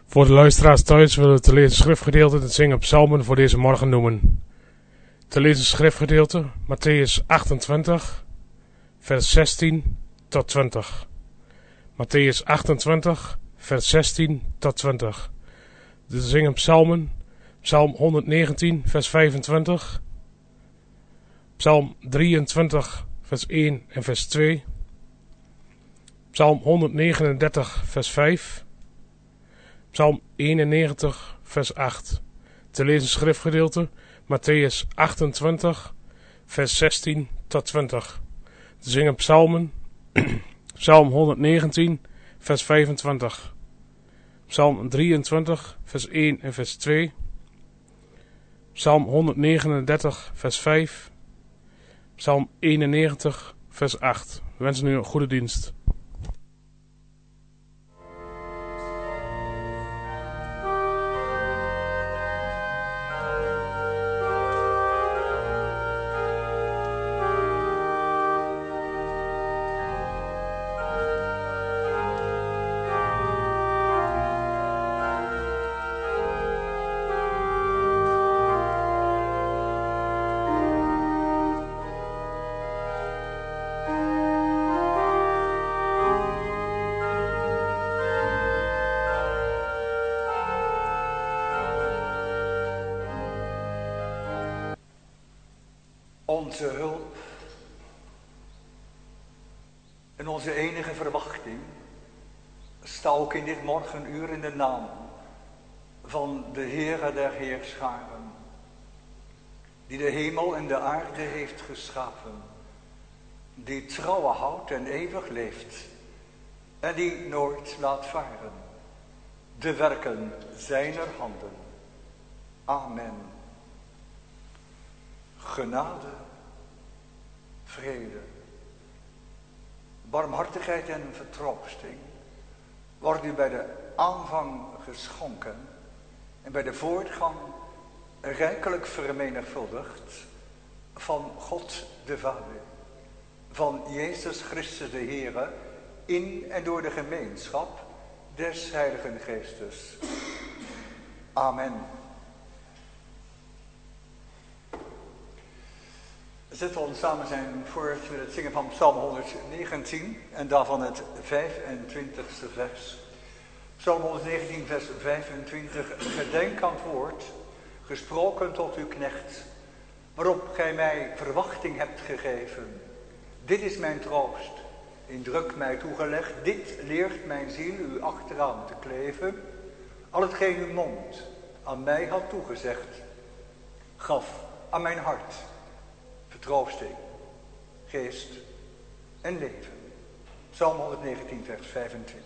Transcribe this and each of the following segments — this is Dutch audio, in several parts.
Voor de luisteraars thuis willen we te lezen schriftgedeelte en het zingen psalmen voor deze morgen noemen. Te lezen schriftgedeelte Mattheüs 28, vers 16 tot 20. Mattheüs 28, vers 16 tot 20. Te zingen psalmen, psalm 119, vers 25. Psalm 23, vers 1 en vers 2. Psalm 139, vers 5. Psalm 91, vers 8. Te lezen schriftgedeelte Mattheüs 28, vers 16 tot 20. Te zingen psalmen, psalm 119, vers 25. Psalm 23, vers 1 en vers 2. Psalm 139, vers 5. Psalm 91, vers 8. We wensen u een goede dienst. Onze hulp en onze enige verwachting sta ook in dit morgenuur in de naam van de Heere der Heerscharen, die de hemel en de aarde heeft geschapen, die trouwe houdt en eeuwig leeft en die nooit laat varen de werken zijner handen. Amen. Genade, vrede, barmhartigheid en vertroosting wordt u bij de aanvang geschonken en bij de voortgang rijkelijk vermenigvuldigd van God de Vader, van Jezus Christus de Heere, in en door de gemeenschap des Heiligen Geestes. Amen. Zetten we ons samen zijn voort met het zingen van Psalm 119 en daarvan het 25e vers. Psalm 119 vers 25. Gedenk aan het woord, gesproken tot uw knecht, waarop gij mij verwachting hebt gegeven. Dit is mijn troost, in druk mij toegelegd. Dit leert mijn ziel u achteraan te kleven. Al hetgeen uw mond aan mij had toegezegd, gaf aan mijn hart vertroosting, geest en leven. Psalm 119 vers 25.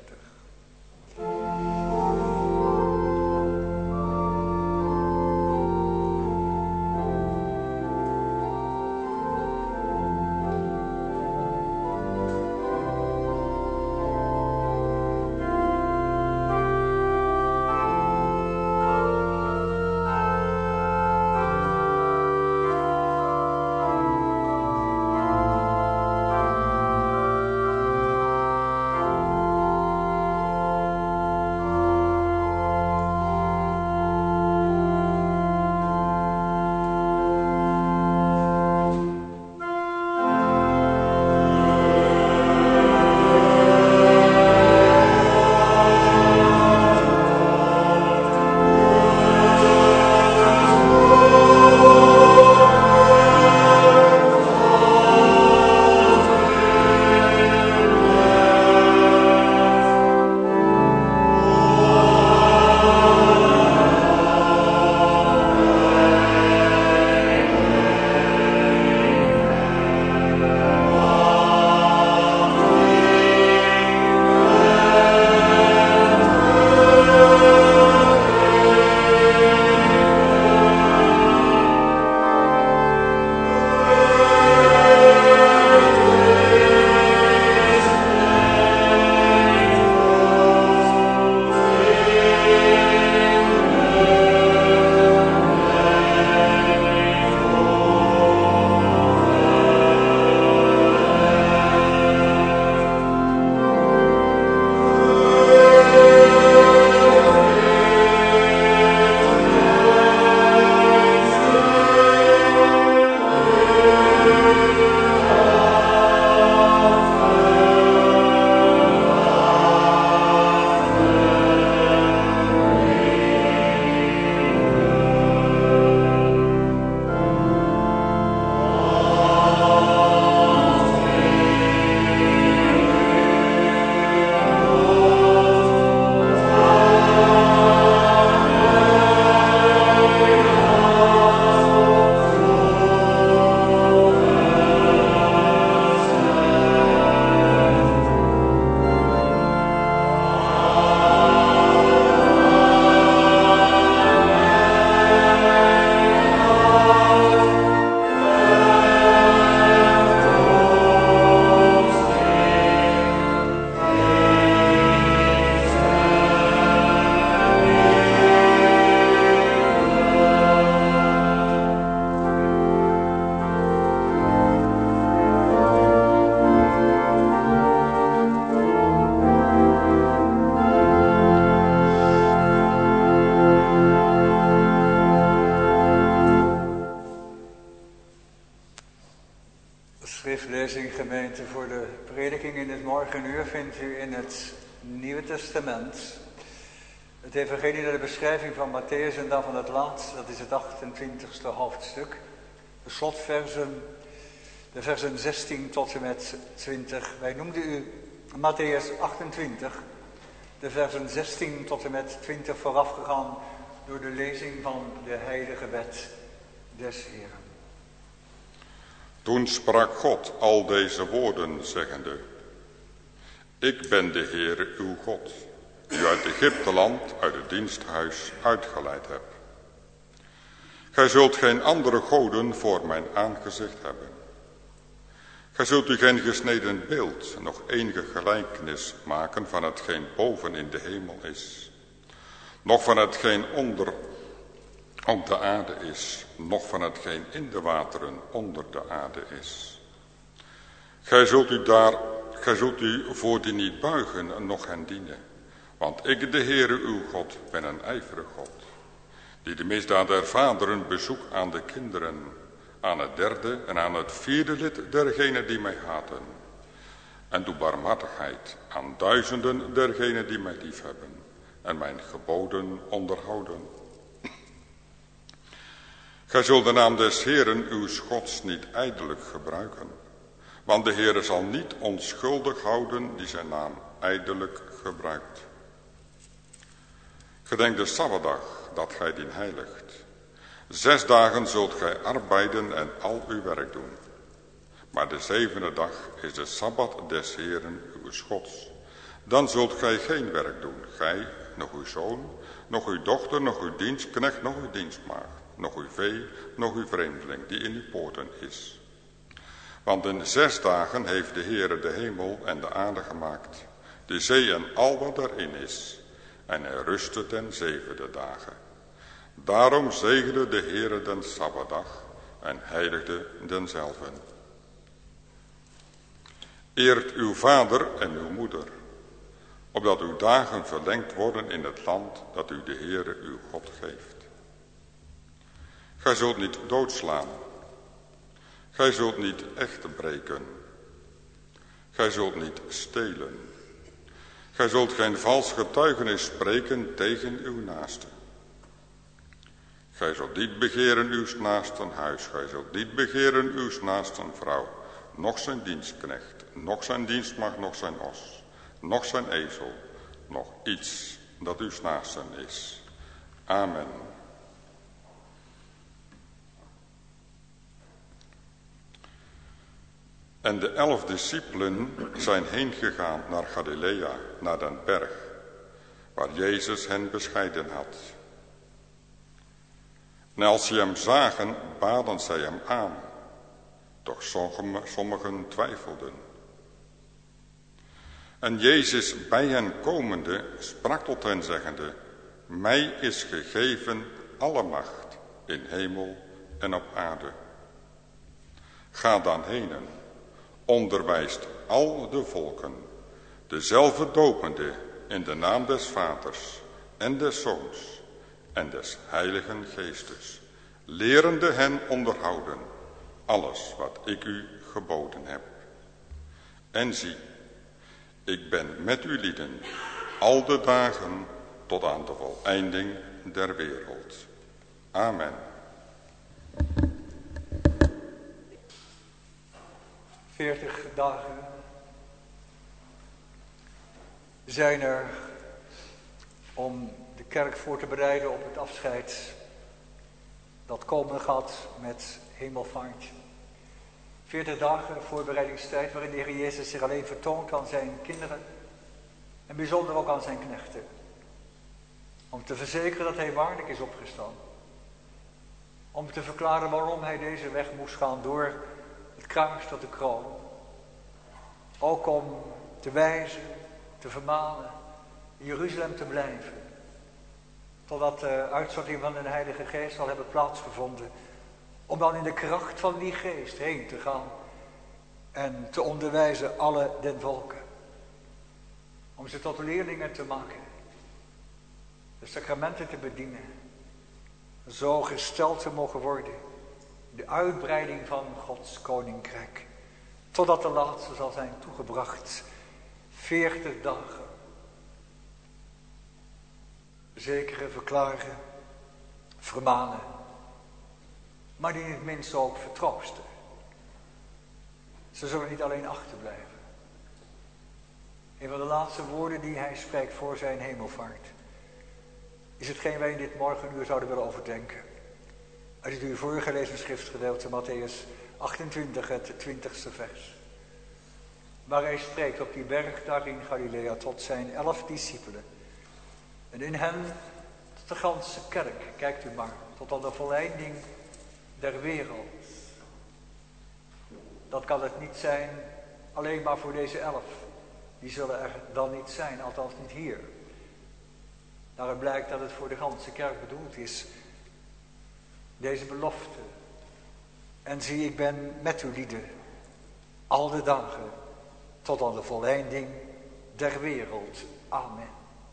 schriftlezing, gemeente, voor de prediking in het morgenuur vindt u in het Nieuwe Testament het evangelie naar de beschrijving van Matthäus en dan van het laatst, dat is het 28e hoofdstuk. De slotversen, de versen 16 tot en met 20. Wij noemden u Matthäus 28, de versen 16 tot en met 20 voorafgegaan door de lezing van de heilige wet des Heeren. Toen sprak God al deze woorden, zeggende: Ik ben de Heere uw God, die u uit Egypteland, uit het diensthuis uitgeleid heb. Gij zult geen andere goden voor mijn aangezicht hebben. Gij zult u geen gesneden beeld, nog enige gelijkenis maken van hetgeen boven in de hemel is, noch van hetgeen onder op de aarde is, noch van hetgeen in de wateren onder de aarde is. Gij zult u voor die niet buigen, noch hen dienen. Want ik, de Heere uw God, ben een ijverig God, die de misdaad der vaderen bezoekt aan de kinderen, aan het derde en aan het vierde lid dergenen die mij haten. En doe barmhartigheid aan duizenden dergenen die mij liefhebben en mijn geboden onderhouden. Gij zult de naam des Heeren uw Gods niet ijdelijk gebruiken, want de Heere zal niet onschuldig houden die zijn naam ijdelijk gebruikt. Gedenk de Sabbatdag, dat gij dien heiligt. 6 dagen zult gij arbeiden en al uw werk doen. Maar de 7e dag is de Sabbat des Heeren uw Gods. Dan zult gij geen werk doen, gij, nog uw zoon, nog uw dochter, nog uw dienstknecht, nog uw dienstmaagd, nog uw vee, nog uw vreemdeling die in uw poorten is. Want in 6 dagen heeft de Heere de hemel en de aarde gemaakt, de zee en al wat erin is. En hij rustte ten 7e dagen. Daarom zegende de Heere den Sabbatdag en heiligde denzelven. Eert uw vader en uw moeder, opdat uw dagen verlengd worden in het land dat u de Heere uw God geeft. Gij zult niet doodslaan. Gij zult niet echt breken. Gij zult niet stelen. Gij zult geen vals getuigenis spreken tegen uw naaste. Gij zult niet begeren uw naasten huis. Gij zult niet begeren uw naasten vrouw, noch zijn dienstknecht, noch zijn dienstmaagd, noch zijn os, noch zijn ezel, noch iets dat uw naasten is. Amen. En de 11 discipelen zijn heen gegaan naar Galilea, naar den berg, waar Jezus hen bescheiden had. En als ze hem zagen, baden zij hem aan, doch sommigen twijfelden. En Jezus bij hen komende sprak tot hen zeggende: Mij is gegeven alle macht in hemel en op aarde. Ga dan heen, onderwijst al de volken, dezelfde dopende in de naam des Vaders en des Zoons en des Heiligen Geestes, lerende hen onderhouden alles wat ik u geboden heb. En zie, ik ben met u lieden al de dagen tot aan de voleinding der wereld. Amen. ...40 dagen zijn er om de kerk voor te bereiden op het afscheid dat komen gaat met hemelvaart. 40 dagen voorbereidingstijd waarin de Heer Jezus zich alleen vertoont aan zijn kinderen en bijzonder ook aan zijn knechten. Om te verzekeren dat hij waarlijk is opgestaan. Om te verklaren waarom hij deze weg moest gaan door het kruis tot de kroon. Ook om te wijzen, te vermanen, in Jeruzalem te blijven. Totdat de uitstorting van de Heilige Geest zal hebben plaatsgevonden. Om dan in de kracht van die geest heen te gaan. En te onderwijzen alle den volken. Om ze tot leerlingen te maken. De sacramenten te bedienen. Zo gesteld te mogen worden. De uitbreiding van Gods koninkrijk totdat de laatste zal zijn toegebracht. 40 dagen. Zekeren, verklaren, vermanen, maar die niet minst ook vertroosten. Ze zullen niet alleen achterblijven. Een van de laatste woorden die hij spreekt voor zijn hemelvaart is hetgeen wij in dit morgenuur zouden willen overdenken. Uit het u voorgelezen schriftgedeelte Mattheüs 28, het 20ste vers. Waar hij spreekt op die berg daar in Galilea tot zijn 11 discipelen. En in hen tot de ganse kerk, kijkt u maar, tot aan de volleinding der wereld. Dat kan het niet zijn alleen maar voor deze 11. Die zullen er dan niet zijn, althans niet hier. Daaruit blijkt dat het voor de ganse kerk bedoeld is. Deze belofte. En zie, ik ben met u lieden, al de dagen, tot aan de volleinding der wereld. Amen.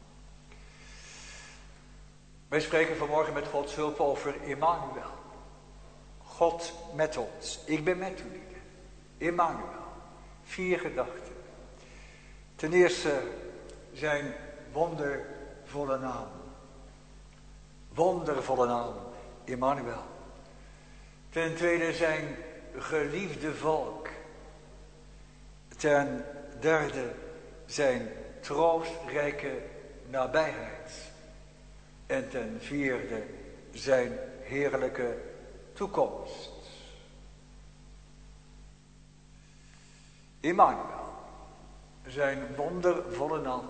Wij spreken vanmorgen met Gods hulp over Emmanuel. God met ons. Ik ben met u lieden. Emmanuel. 4 gedachten. Ten eerste zijn wondervolle naam. Wondervolle naam. Emmanuel. Ten tweede zijn geliefde volk. Ten derde zijn troostrijke nabijheid. En ten vierde zijn heerlijke toekomst. Emmanuel, zijn wondervolle naam,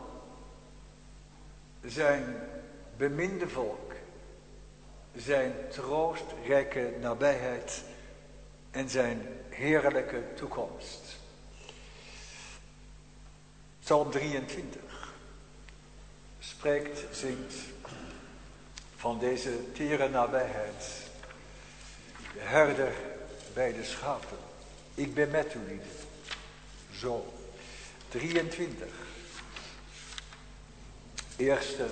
zijn beminde volk, zijn troostrijke nabijheid en zijn heerlijke toekomst. Psalm 23 spreekt, zingt van deze tere nabijheid. De herder bij de schapen. Ik ben met u lieden. Zo. 23. Eerste.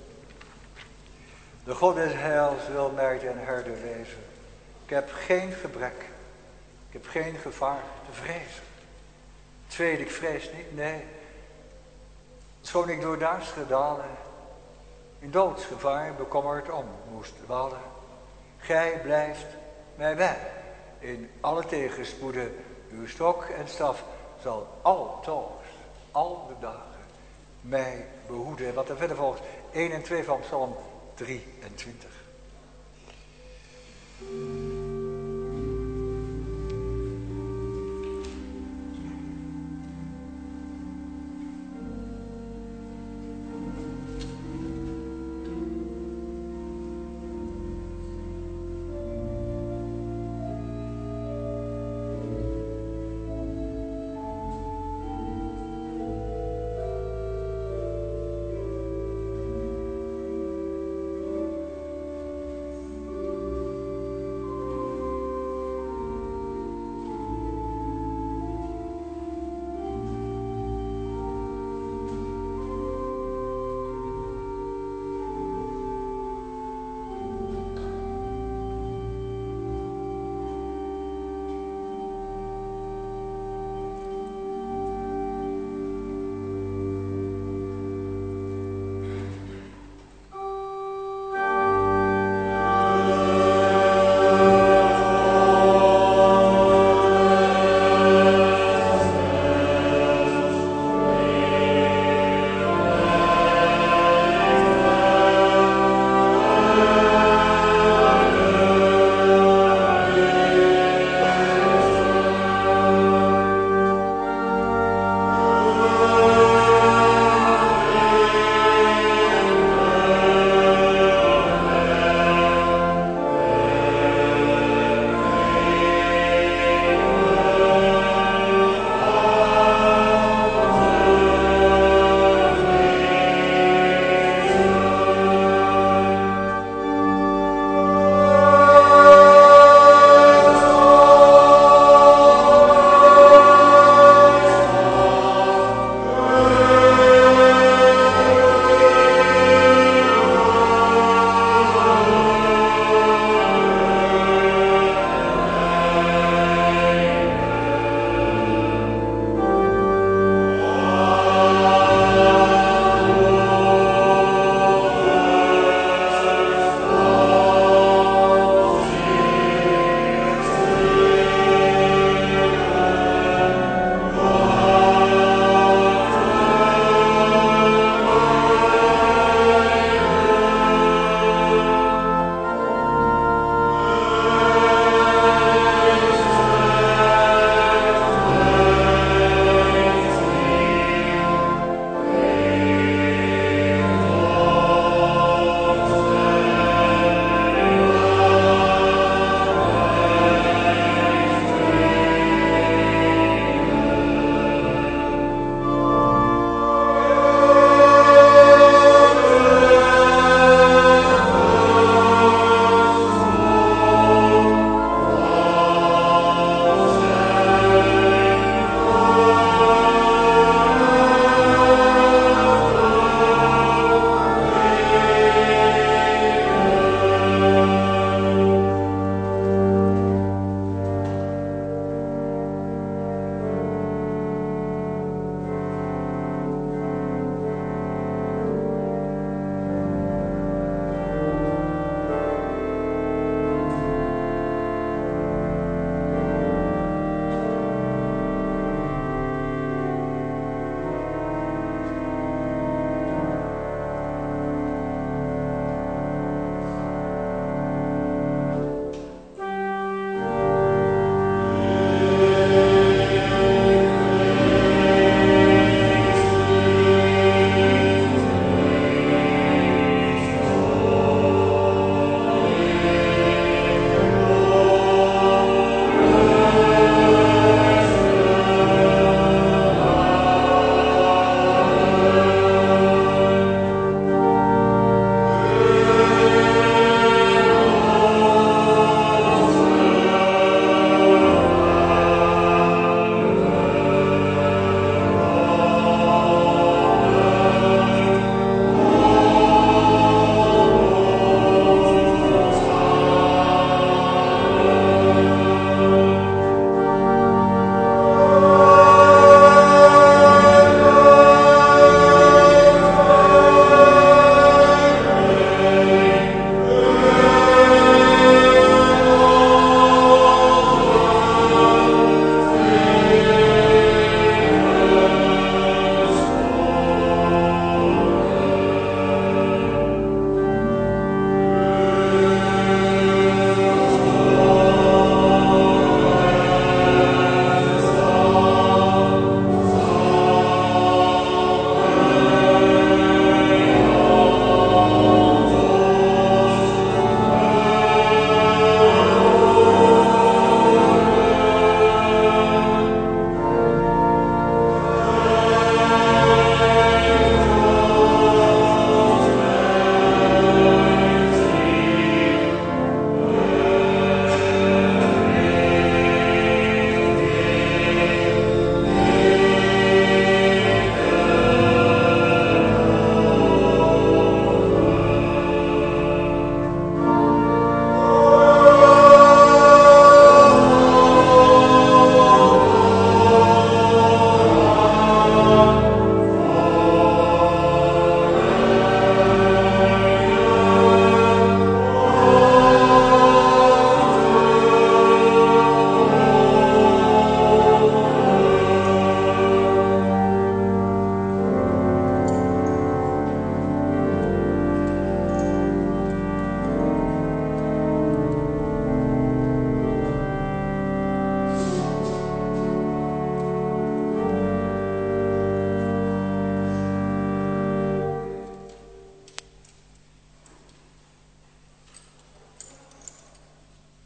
De God des heils wil mij den herder wezen. Ik heb geen gebrek. Ik heb geen gevaar te vrezen. Tweede, ik vrees niet. Nee. Schoon ik door duistere dalen in doodsgevaar bekommerd om moest dwalen. Gij blijft mij bij. In alle tegenspoeden, uw stok en staf zal altoos, al de dagen, mij behoeden. Wat er verder volgt, 1 en 2 van Psalm 23.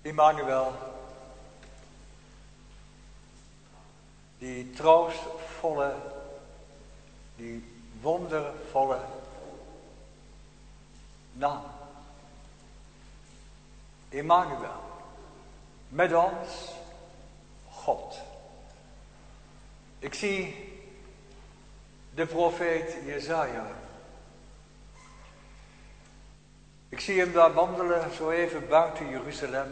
Immanuel, die troostvolle, die wondervolle naam. Immanuel, met ons God. Ik zie de profeet Jesaja. Ik zie hem daar wandelen, zo even buiten Jeruzalem.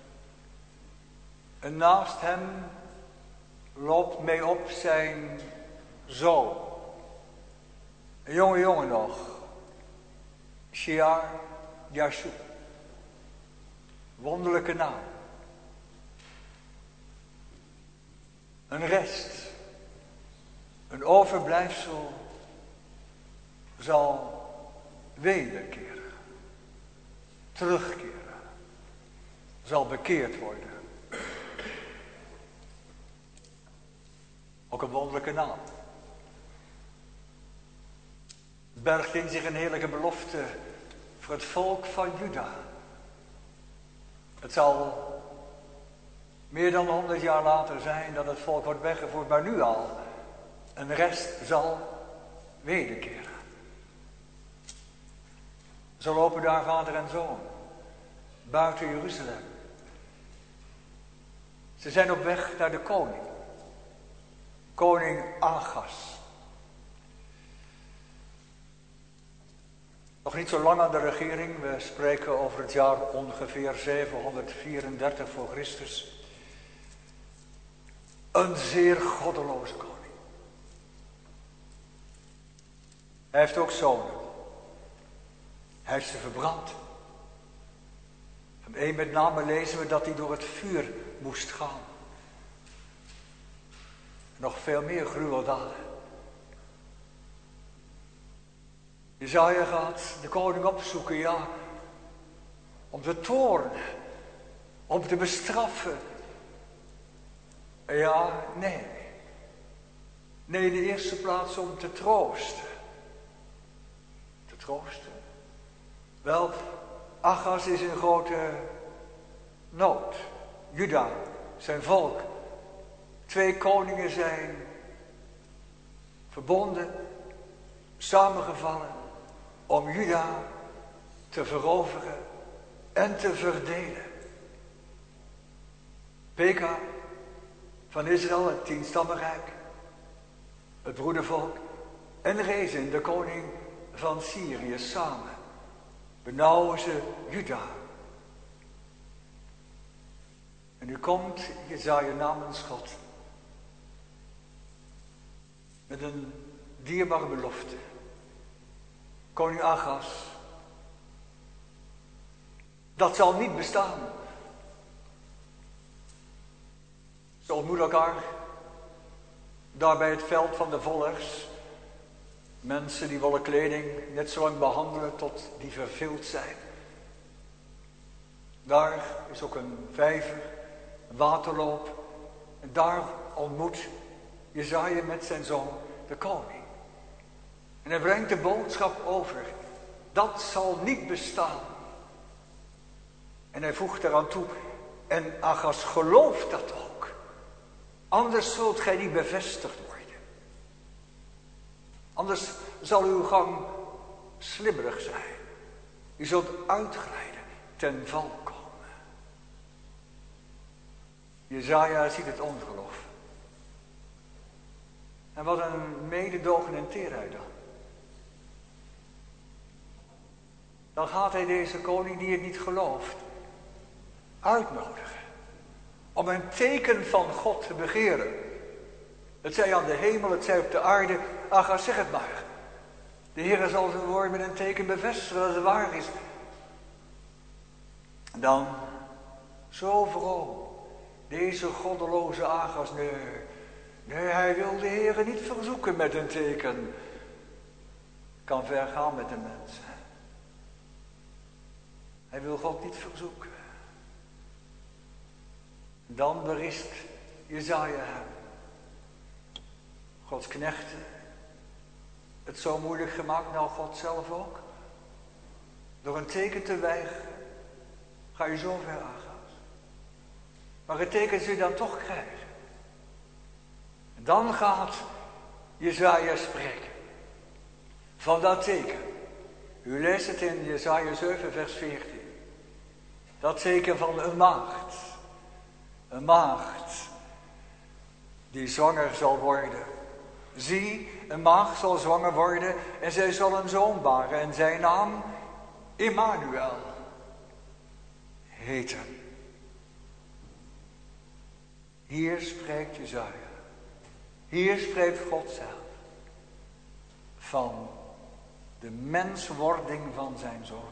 En naast hem loopt mee op zijn zoon. Een jonge jongen nog. Shear Yashub. Wonderlijke naam. Een rest. Een overblijfsel zal wederkeren. Terugkeren. Zal bekeerd worden. Ook een wonderlijke naam. Bergt in zich een heerlijke belofte voor het volk van Juda. Het zal meer dan 100 jaar later zijn dat het volk wordt weggevoerd, maar nu al. Een rest zal wederkeren. Zo lopen daar vader en zoon. Buiten Jeruzalem. Ze zijn op weg naar de koning. Koning Achas. Nog niet zo lang aan de regering. We spreken over het jaar ongeveer 734 voor Christus. Een zeer goddeloze koning. Hij heeft ook zonen. Hij heeft ze verbrand. Van één met name lezen we dat hij door het vuur moest gaan. Nog veel meer gruweldaden. Jesaja gaat de koning opzoeken, ja, om te toornen, om te bestraffen. Ja, nee. Nee, in de eerste plaats om te troosten. Te troosten. Wel, Achas is in grote nood. Juda, zijn volk. 2 koningen zijn verbonden, samengevallen om Juda te veroveren en te verdelen. Peka van Israël, het 10-stammenrijk, het broedervolk, en Rezin, de koning van Syrië, samen benauwen ze Juda. En nu komt Jesaja namens God met een dierbare belofte. Koning Achas, dat zal niet bestaan. Ze ontmoeten elkaar daar bij het veld van de vollers. Mensen die wollen kleding net zo lang behandelen tot die verveeld zijn. Daar is ook een vijver, een waterloop. En daar ontmoet Jesaja met zijn zoon de koning. En hij brengt de boodschap over. Dat zal niet bestaan. En hij voegt eraan toe. En Achas gelooft dat ook. Anders zult gij niet bevestigd worden. Anders zal uw gang slibberig zijn. U zult uitglijden, ten val komen. Jesaja ziet het ongeloof. En wat een mededogen en teerheid dan. Dan gaat hij deze koning die het niet gelooft uitnodigen. Om een teken van God te begeren. Het zij aan de hemel, het zij op de aarde. Achas, zeg het maar. De Heer zal zijn woord met een teken bevestigen dat het waar is. Dan, zo vroom. Deze goddeloze Achas, nee, hij wil de Heer niet verzoeken met een teken. Kan ver gaan met de mensen. Hij wil God niet verzoeken. Dan berispt Jesaja hem. Gods knechten. Het zo moeilijk gemaakt, nou God zelf ook. Door een teken te weigeren. Ga je zo ver, Achas. Maar het teken zul je dan toch krijgen. En dan gaat Jesaja spreken. Van dat teken. U leest het in Jesaja 7 vers 14. Dat teken van een maagd. Een maagd die zwanger zal worden. Zie, een maagd zal zwanger worden en zij zal een zoon baren en zijn naam Immanuel heten. Hier spreekt Jesaja. Hier spreekt God zelf van de menswording van zijn zoon.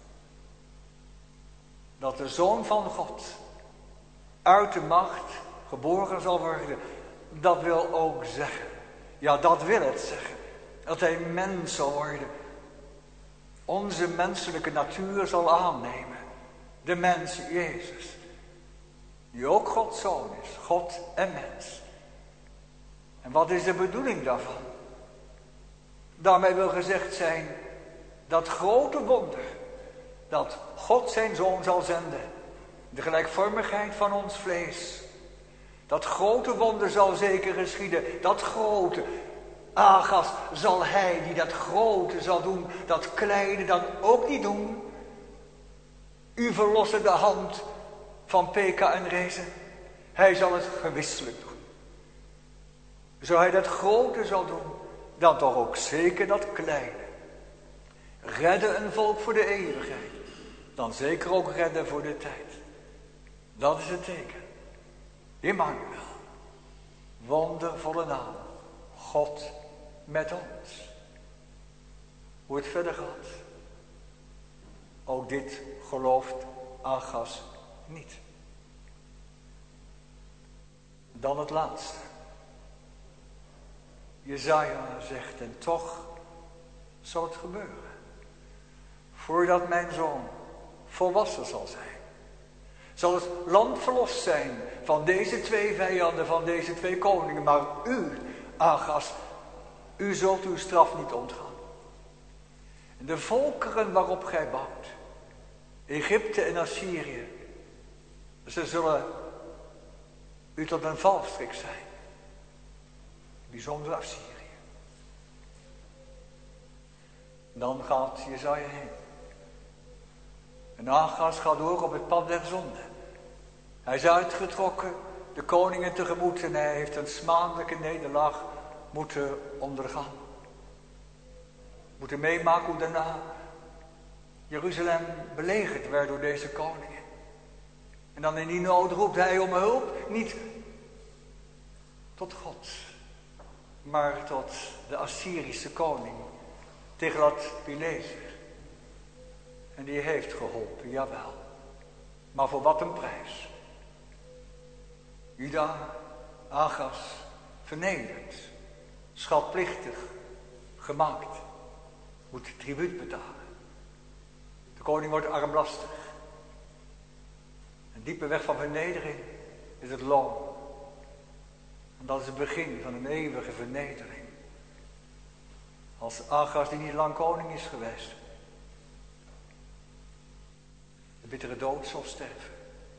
Dat de zoon van God uit de macht geboren zal worden. Dat wil ook zeggen. Ja, dat wil het zeggen. Dat hij mens zal worden. Onze menselijke natuur zal aannemen. De mens Jezus. Die ook Gods zoon is. God en mens. En wat is de bedoeling daarvan? Daarmee wil gezegd zijn dat grote wonder. Dat God zijn zoon zal zenden. De gelijkvormigheid van ons vlees. Dat grote wonder zal zeker geschieden. Dat grote. Agas zal hij die dat grote zal doen. Dat kleine dan ook niet doen. U verlossen de hand van Pekah en Rezen. Hij zal het gewisselijk doen. Zo hij dat grote zal doen. Dan toch ook zeker dat kleine. Redden een volk voor de eeuwigheid. Dan zeker ook redden voor de tijd. Dat is het teken. Immanuel. Wondervolle naam. God met ons. Hoe het verder gaat. Ook dit gelooft Agas niet. Dan het laatste. Jesaja zegt, en toch zal het gebeuren. Voordat mijn zoon volwassen zal zijn. Zal het land verlost zijn van deze twee vijanden, van deze twee koningen. Maar u, Agas, u zult uw straf niet ontgaan. En de volkeren waarop gij bouwt, Egypte en Assyrië, ze zullen u tot een valstrik zijn. Bijzonder Assyrië. Dan gaat Jesaja heen. En Agas gaat door op het pad der zonde. Hij is uitgetrokken, de koningen tegemoet en hij heeft een smadelijke nederlaag moeten ondergaan. Moeten meemaken hoe daarna Jeruzalem belegerd werd door deze koningen. En dan in die nood roept hij om hulp, niet tot God, maar tot de Assyrische koning, Tiglat-Pileser. En die heeft geholpen, jawel. Maar voor wat een prijs. Juda, Agas, vernederd, schatplichtig gemaakt, moet tribuut betalen. De koning wordt armlastig. Een diepe weg van vernedering is het loon. En dat is het begin van een eeuwige vernedering. Als Agas die niet lang koning is geweest. De bittere dood zal sterven.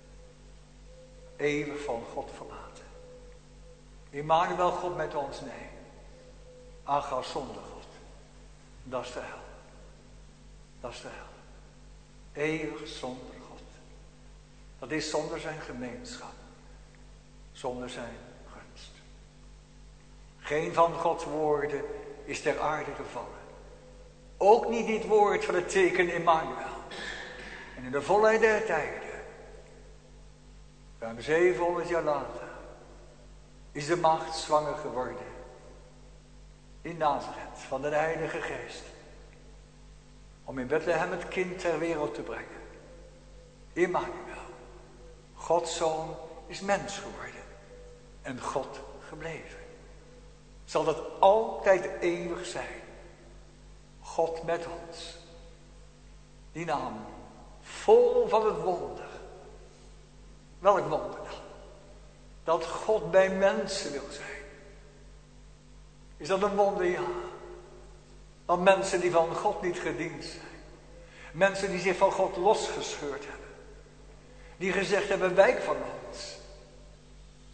Eeuwig van God verlaten. Immanuel, God met ons, nee. Agas zonder God. Dat is de hel. Dat is de hel. Eeuwig zonder God. Dat is zonder zijn gemeenschap. Zonder zijn gunst. Geen van Gods woorden is ter aarde gevallen. Ook niet dit woord van het teken Immanuel. En in de volheid der tijden, ruim 700 jaar later, is de maagd zwanger geworden. In Nazareth, van de Heilige Geest. Om in Bethlehem het kind ter wereld te brengen. Immanuel. Gods zoon is mens geworden. En God gebleven. Zal dat altijd eeuwig zijn. God met ons. Die naam. Vol van het wonder. Welk wonder dan? Dat God bij mensen wil zijn. Is dat een wonder? Ja. Want mensen die van God niet gediend zijn. Mensen die zich van God losgescheurd hebben. Die gezegd hebben, wijk van ons.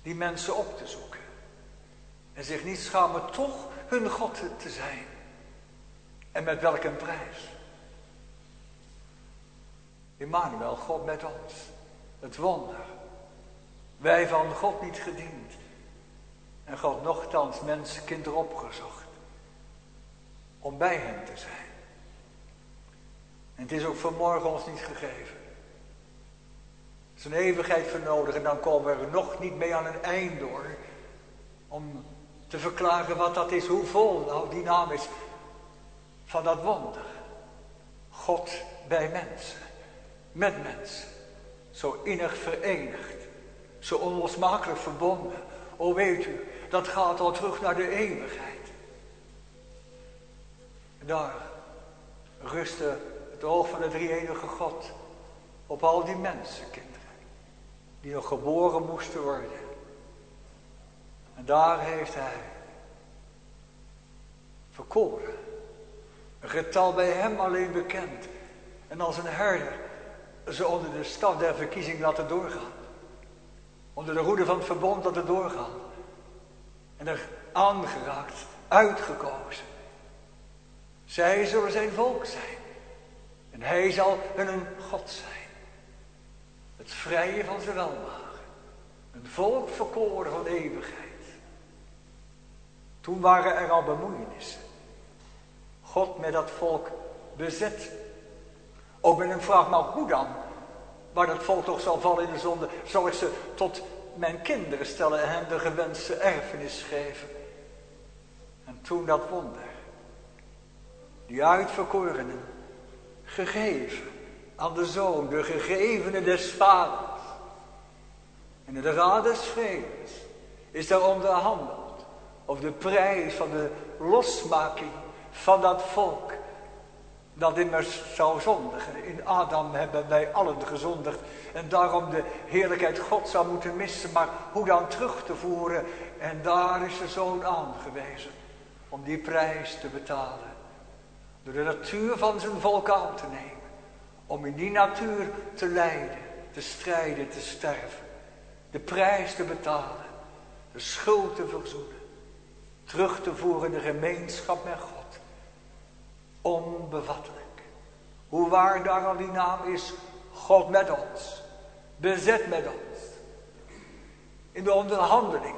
die mensen op te zoeken. En zich niet schamen toch hun God te zijn. En met welk een prijs. Immanuel, God met ons. Het wonder. Wij van God niet gediend. En God nochtans mensenkind erop gezocht. Om bij hem te zijn. En het is ook vanmorgen ons niet gegeven. Er is een eeuwigheid voor nodig en dan komen we er nog niet mee aan een eind door. Om te verklaren wat dat is, hoe vol nou die naam is van dat wonder. God bij mensen, met mensen, zo innig verenigd, zo onlosmakelijk verbonden. O weet u, dat gaat al terug naar de eeuwigheid. En daar rustte het oog van de drie-enige God op al die mensenkinderen die nog geboren moesten worden. En daar heeft hij verkoren. Een getal bij hem alleen bekend. En als een herder ze onder de staf der verkiezing laten doorgaan. Onder de roede van het verbond laten doorgaan. En er aangeraakt, uitgekozen. Zij zullen zijn volk zijn. En hij zal hun God zijn. Het vrije van zijn welmaken. Een volk verkoren van eeuwigheid. Toen waren er al bemoeienissen. God met dat volk bezet. Ook met een vraag, maar hoe dan? Waar dat volk toch zal vallen in de zonde, zal ik ze tot mijn kinderen stellen en hen de gewenste erfenis geven. En toen dat wonder. Die uitverkorenen, gegeven aan de zoon, de gegevene des vaders. En in de raad des vredes is daar onderhandeld over de prijs van de losmaking van dat volk. Dat immers zou zondigen. In Adam hebben wij allen gezondigd. En daarom de heerlijkheid God zou moeten missen. Maar hoe dan terug te voeren. En daar is de zoon aangewezen. Om die prijs te betalen. Door de natuur van zijn volk aan te nemen. Om in die natuur te lijden. Te strijden, te sterven. De prijs te betalen. De schuld te verzoenen. Terug te voeren in de gemeenschap met God. Onbevattelijk. Hoe waar daar al die naam is. God met ons. Bezet met ons. In de onderhandeling.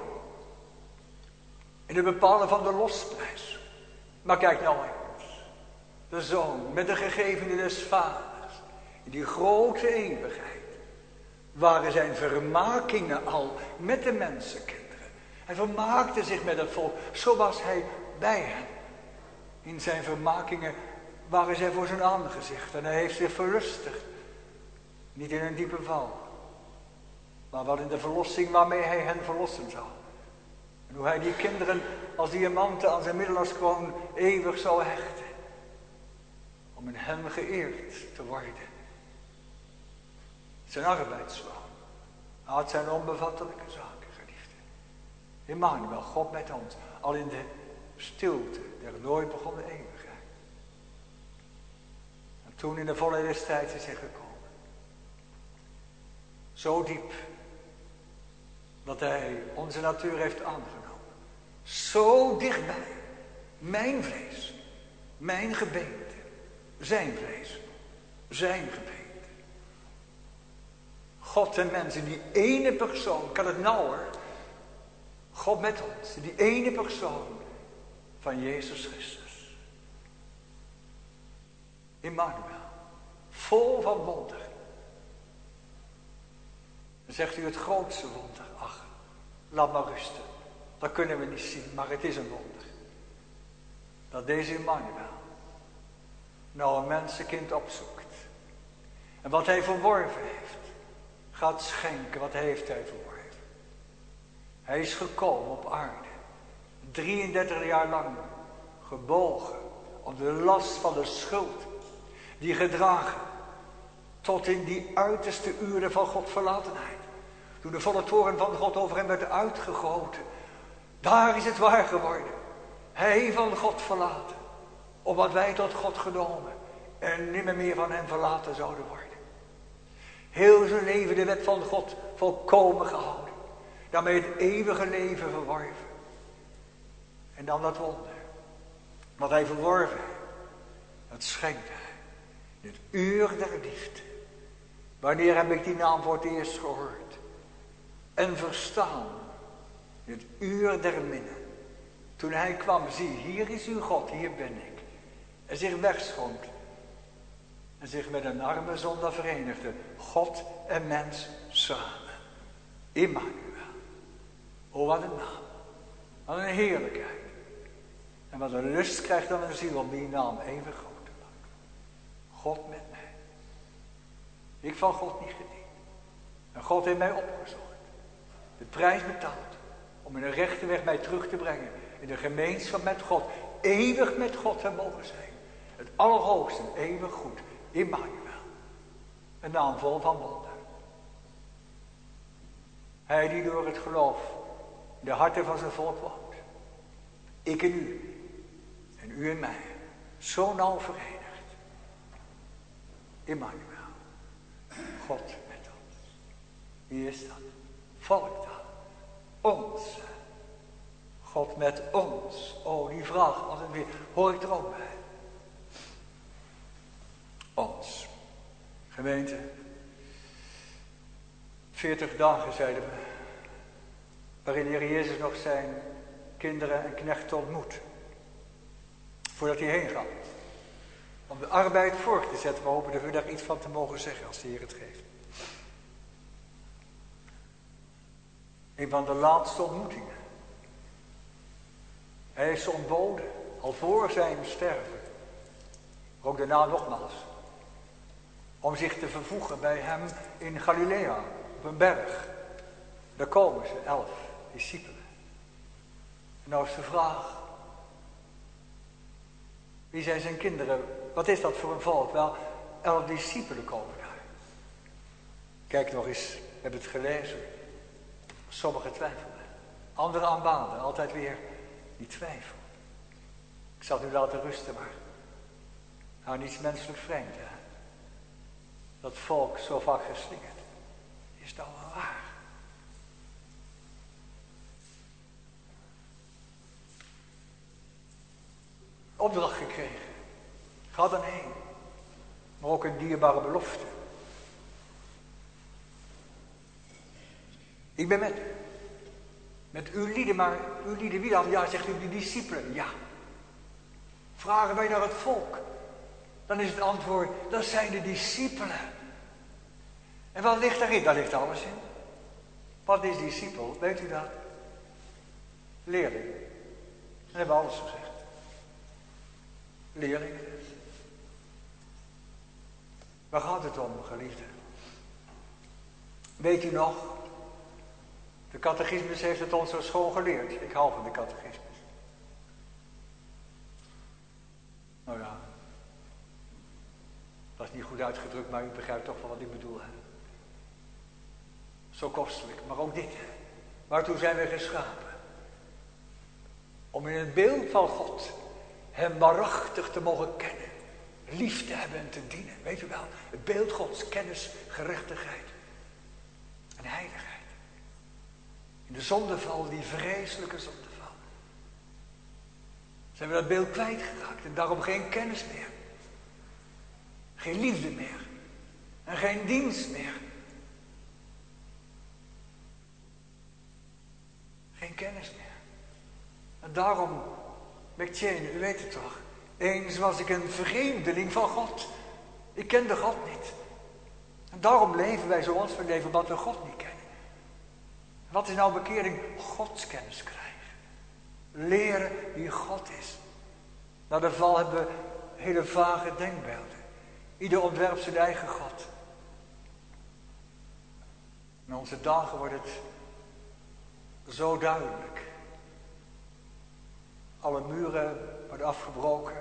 In het bepalen van de losprijs. Maar kijk nou eens. De zoon met de gegevene des vaders. In die grote eeuwigheid. Waren zijn vermakingen al met de mensenkinderen. Hij vermaakte zich met het volk. Zo was hij bij hen. In zijn vermakingen waren zij voor zijn aangezicht. En hij heeft zich verlustigd. Niet in een diepe val. Maar wel in de verlossing waarmee hij hen verlossen zou. En hoe hij die kinderen als diamanten aan zijn middelaarskroon eeuwig zou hechten. Om in hen geëerd te worden. Zijn arbeidsloon. Had zijn onbevattelijke zaken, geliefde. Immanuel, God met ons. Al in de stilte der nooit begonnen eeuwigheid. En toen in de volheid des tijds is hij gekomen. Zo diep. Dat hij onze natuur heeft aangenomen. Zo dichtbij. Mijn vlees. Mijn gebeente. Zijn vlees. Zijn gebeente. God en mensen, die ene persoon, kan het nauwer. God met ons, die ene persoon van Jezus Christus. Immanuel, vol van wonder. Dan zegt u het grootste wonder, ach, laat maar rusten. Dat kunnen we niet zien, maar het is een wonder. Dat deze Immanuel nou een mensenkind opzoekt. En wat hij verworven heeft, gaat schenken. Wat heeft hij verworven? Hij is gekomen op aarde. 33 jaar lang gebogen onder de last van de schuld. Die gedragen tot in die uiterste uren van Godverlatenheid. Toen de volle toorn van God over hem werd uitgegoten. Daar is het waar geworden. Hij van God verlaten. Opdat wij tot God genomen. En nimmer meer van hem verlaten zouden worden. Heel zijn leven de wet van God volkomen gehouden. Daarmee het eeuwige leven verworven. En dan dat wonder. Wat hij verworven heeft. Dat schenkt hij. In het uur der liefde. Wanneer heb ik die naam voor het eerst gehoord? En verstaan. In het uur der minne. Toen hij kwam, zie, hier is uw God, hier ben ik. En zich wegschonk. En zich met een arme zondaar verenigde. God en mens samen. Immanuel. Oh, wat een naam. Wat een heerlijkheid. En wat een lust krijgt dan een ziel om die naam even groot te maken. God met mij. Ik van God niet gediend. En God heeft mij opgezocht. De prijs betaald. Om in de rechte weg mij terug te brengen. In de gemeenschap met God. Eeuwig met God te mogen zijn. Het allerhoogste, eeuwig goed. Immanuel. Een naam vol van wonder. Hij die door het geloof in de harten van zijn volk woont. Ik in u. En u in mij. Zo nauw verenigd. Immanuel. God met ons. Wie is dat? Volk dan. Ons. God met ons. Oh, die vraag altijd weer. Hoor ik er ook bij. Ons. Gemeente. 40 dagen zeiden we. Waarin de Heer Jezus nog zijn kinderen en knechten ontmoet. Voordat hij heen gaat. Om de arbeid voor te zetten. We hopen dat we daar iets van te mogen zeggen als de Heer het geeft. Een van de laatste ontmoetingen. Hij heeft ze ontboden. Al voor zijn sterven. Maar ook daarna nogmaals. Om zich te vervoegen bij hem in Galilea. Op een berg. Daar komen ze, 11 discipelen. En nou is de vraag. Wie zijn zijn kinderen? Wat is dat voor een volk? Wel, 11 discipelen komen daar. Kijk nog eens, we hebben het gelezen. Sommigen twijfelden. Anderen aanbaden. Altijd weer die twijfel. Ik zal het u laten rusten, maar. Nou, niets menselijk vreemd, hè. Dat volk zo vaak geslingerd. Is dat wel waar? Opdracht gekregen. Ga dan heen. Maar ook een dierbare belofte. Ik ben met u. Met uw lieden, maar uw lieden wie dan? Ja, zegt u, die discipelen. Ja. Vragen wij naar het volk. Dan is het antwoord, dat zijn de discipelen. En wat ligt daarin? Daar ligt alles in. Wat is discipel? Weet u dat? Leerling. Dat hebben we alles gezegd. Leerlingen dus. Waar gaat het om, geliefden? Weet u nog? De catechismus heeft het ons zo schoon geleerd. Ik hou van de catechismus. Nou ja. Dat is niet goed uitgedrukt, maar u begrijpt toch wel wat ik bedoel. Hè? Zo kostelijk, maar ook dit. Waartoe zijn we geschapen? Om in het beeld van God hem waarachtig te mogen kennen. Lief te hebben en te dienen. Weet u wel, het beeld Gods, kennis, gerechtigheid en heiligheid. In de zondeval, die vreselijke zondeval. Zijn we dat beeld kwijtgeraakt en daarom geen kennis meer. Geen liefde meer. En geen dienst meer. Geen kennis meer. En daarom, McChain, u weet het toch. Eens was ik een vreemdeling van God. Ik kende God niet. En daarom leven wij zoals we leven, omdat we God niet kennen. Wat is nou bekering? Godskennis krijgen. Leren wie God is. Na de val hebben we hele vage denkbeelden. Ieder ontwerpt zijn eigen God. In onze dagen wordt het zo duidelijk. Alle muren worden afgebroken.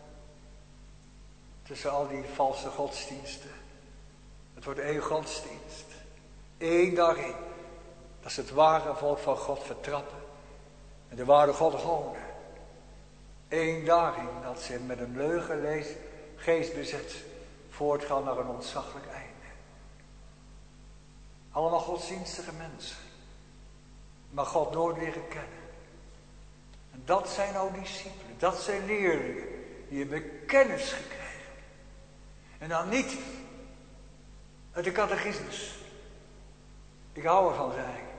Tussen al die valse godsdiensten. Het wordt één godsdienst. Eén daarin. Dat ze het ware volk van God vertrappen. En de ware God honen. Eén daarin dat ze met een leugen geest bezet voortgaan naar een ontzaglijk einde. Allemaal godsdienstige mensen. maar God nooit leren kennen. En dat zijn nou discipelen, dat zijn leerlingen die hebben kennis gekregen. En dan niet uit de catechismus. Ik hou ervan, zei ik.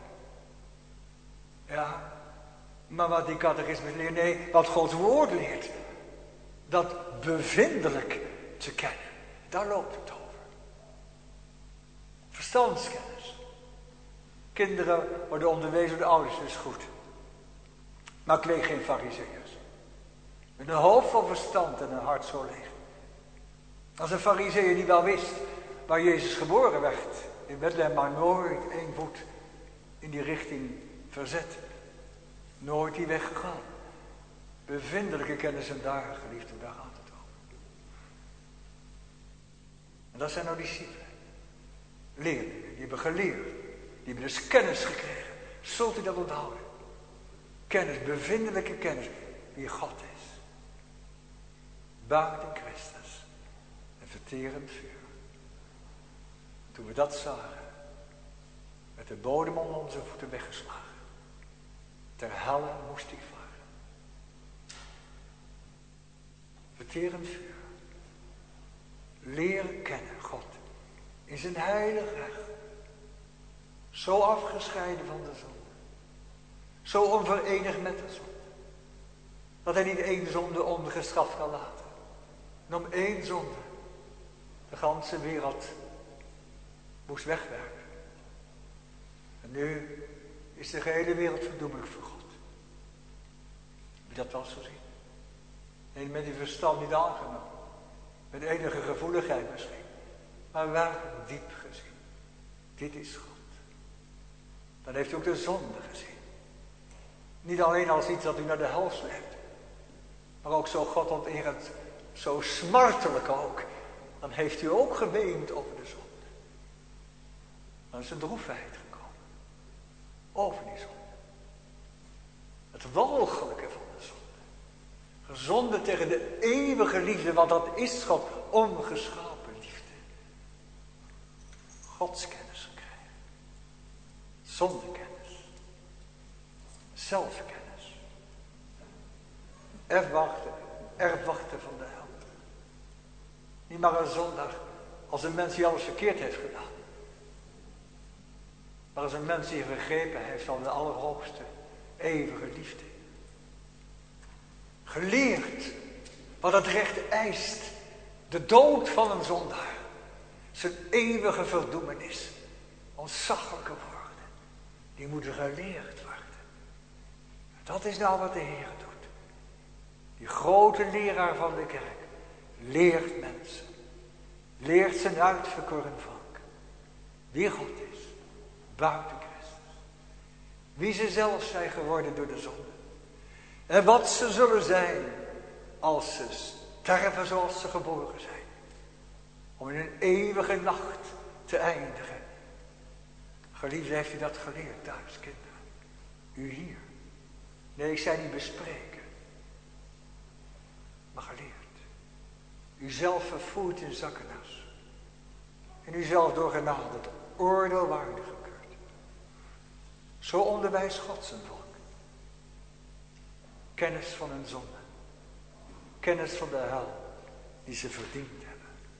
Ja, maar wat die catechismus leert, nee, wat Gods woord leert, dat bevindelijk te kennen. Daar loopt het over. Verstandskennis. Kinderen worden onderwezen door de ouders, dat is goed. Maar ik leeg geen farizeeërs. Met een hoofd vol verstand en een hart zo leeg. Als een farizeeër die wel wist waar Jezus geboren werd, in Bethlehem, maar nooit één voet in die richting verzet. Nooit die weg gegaan. Bevindelijke kennis en daar, geliefde, daar gaat het over. En dat zijn nou discipelen. Leerlingen, die hebben geleerd. Die hebben dus kennis gekregen. Zult u dat onthouden? Kennis, bevindelijke kennis. Wie God is. Buiten Christus. En verterend vuur. Toen we dat zagen. Werd de bodem onder onze voeten weggeslagen. Ter helle moest ik varen. Verterend vuur. Leren kennen God. In zijn heilig recht. Zo afgescheiden van de zonde. Zo onverenigd met de zonde. Dat hij niet één zonde ongestraft kan laten. En om één zonde de ganse wereld moest wegwerken. En nu is de gehele wereld verdoemelijk voor God. Heb je dat wel zo zien? Nee, met die verstand niet aangenomen. Met enige gevoeligheid misschien. Maar wel diep gezien. Dit is God. Dan heeft u ook de zonde gezien. Niet alleen als iets dat u naar de hel sleept. Maar ook zo God onterend, zo smartelijk ook. Dan heeft u ook geweend over de zonde. Dan is een droefheid gekomen. Over die zonde. Het walgelijke van de zonde. Gezonde tegen de eeuwige liefde, want dat is God, ongeschapen liefde. Godskennis krijgen. Zondekennis. Zelfkennis. Erfwachten van de hel. Niet maar een zondag als een mens die alles verkeerd heeft gedaan. Maar als een mens die vergrepen heeft van de allerhoogste, eeuwige liefde. Geleerd wat het recht eist. De dood van een zondaar. Zijn eeuwige verdoemenis. Ontzaglijke woorden. Die moeten geleerd worden. Dat is nou wat de Heer doet. Die grote leraar van de kerk. Leert mensen. Leert zijn uitverkoren volk. Wie God is. Buiten Christus. Wie ze zelf zijn geworden door de zonde. En wat ze zullen zijn. Als ze sterven zoals ze geboren zijn. Om in een eeuwige nacht te eindigen. Geliefde, heeft u dat geleerd thuis, kinderen? U hier. Nee, ik zei niet bespreken. Maar geleerd. U zelf vervoerd in zakkenas. En u zelf door genade tot oordeel waardig gekeurd. Zo onderwijst God zijn volk. Kennis van hun zonde. Kennis van de hel die ze verdiend hebben.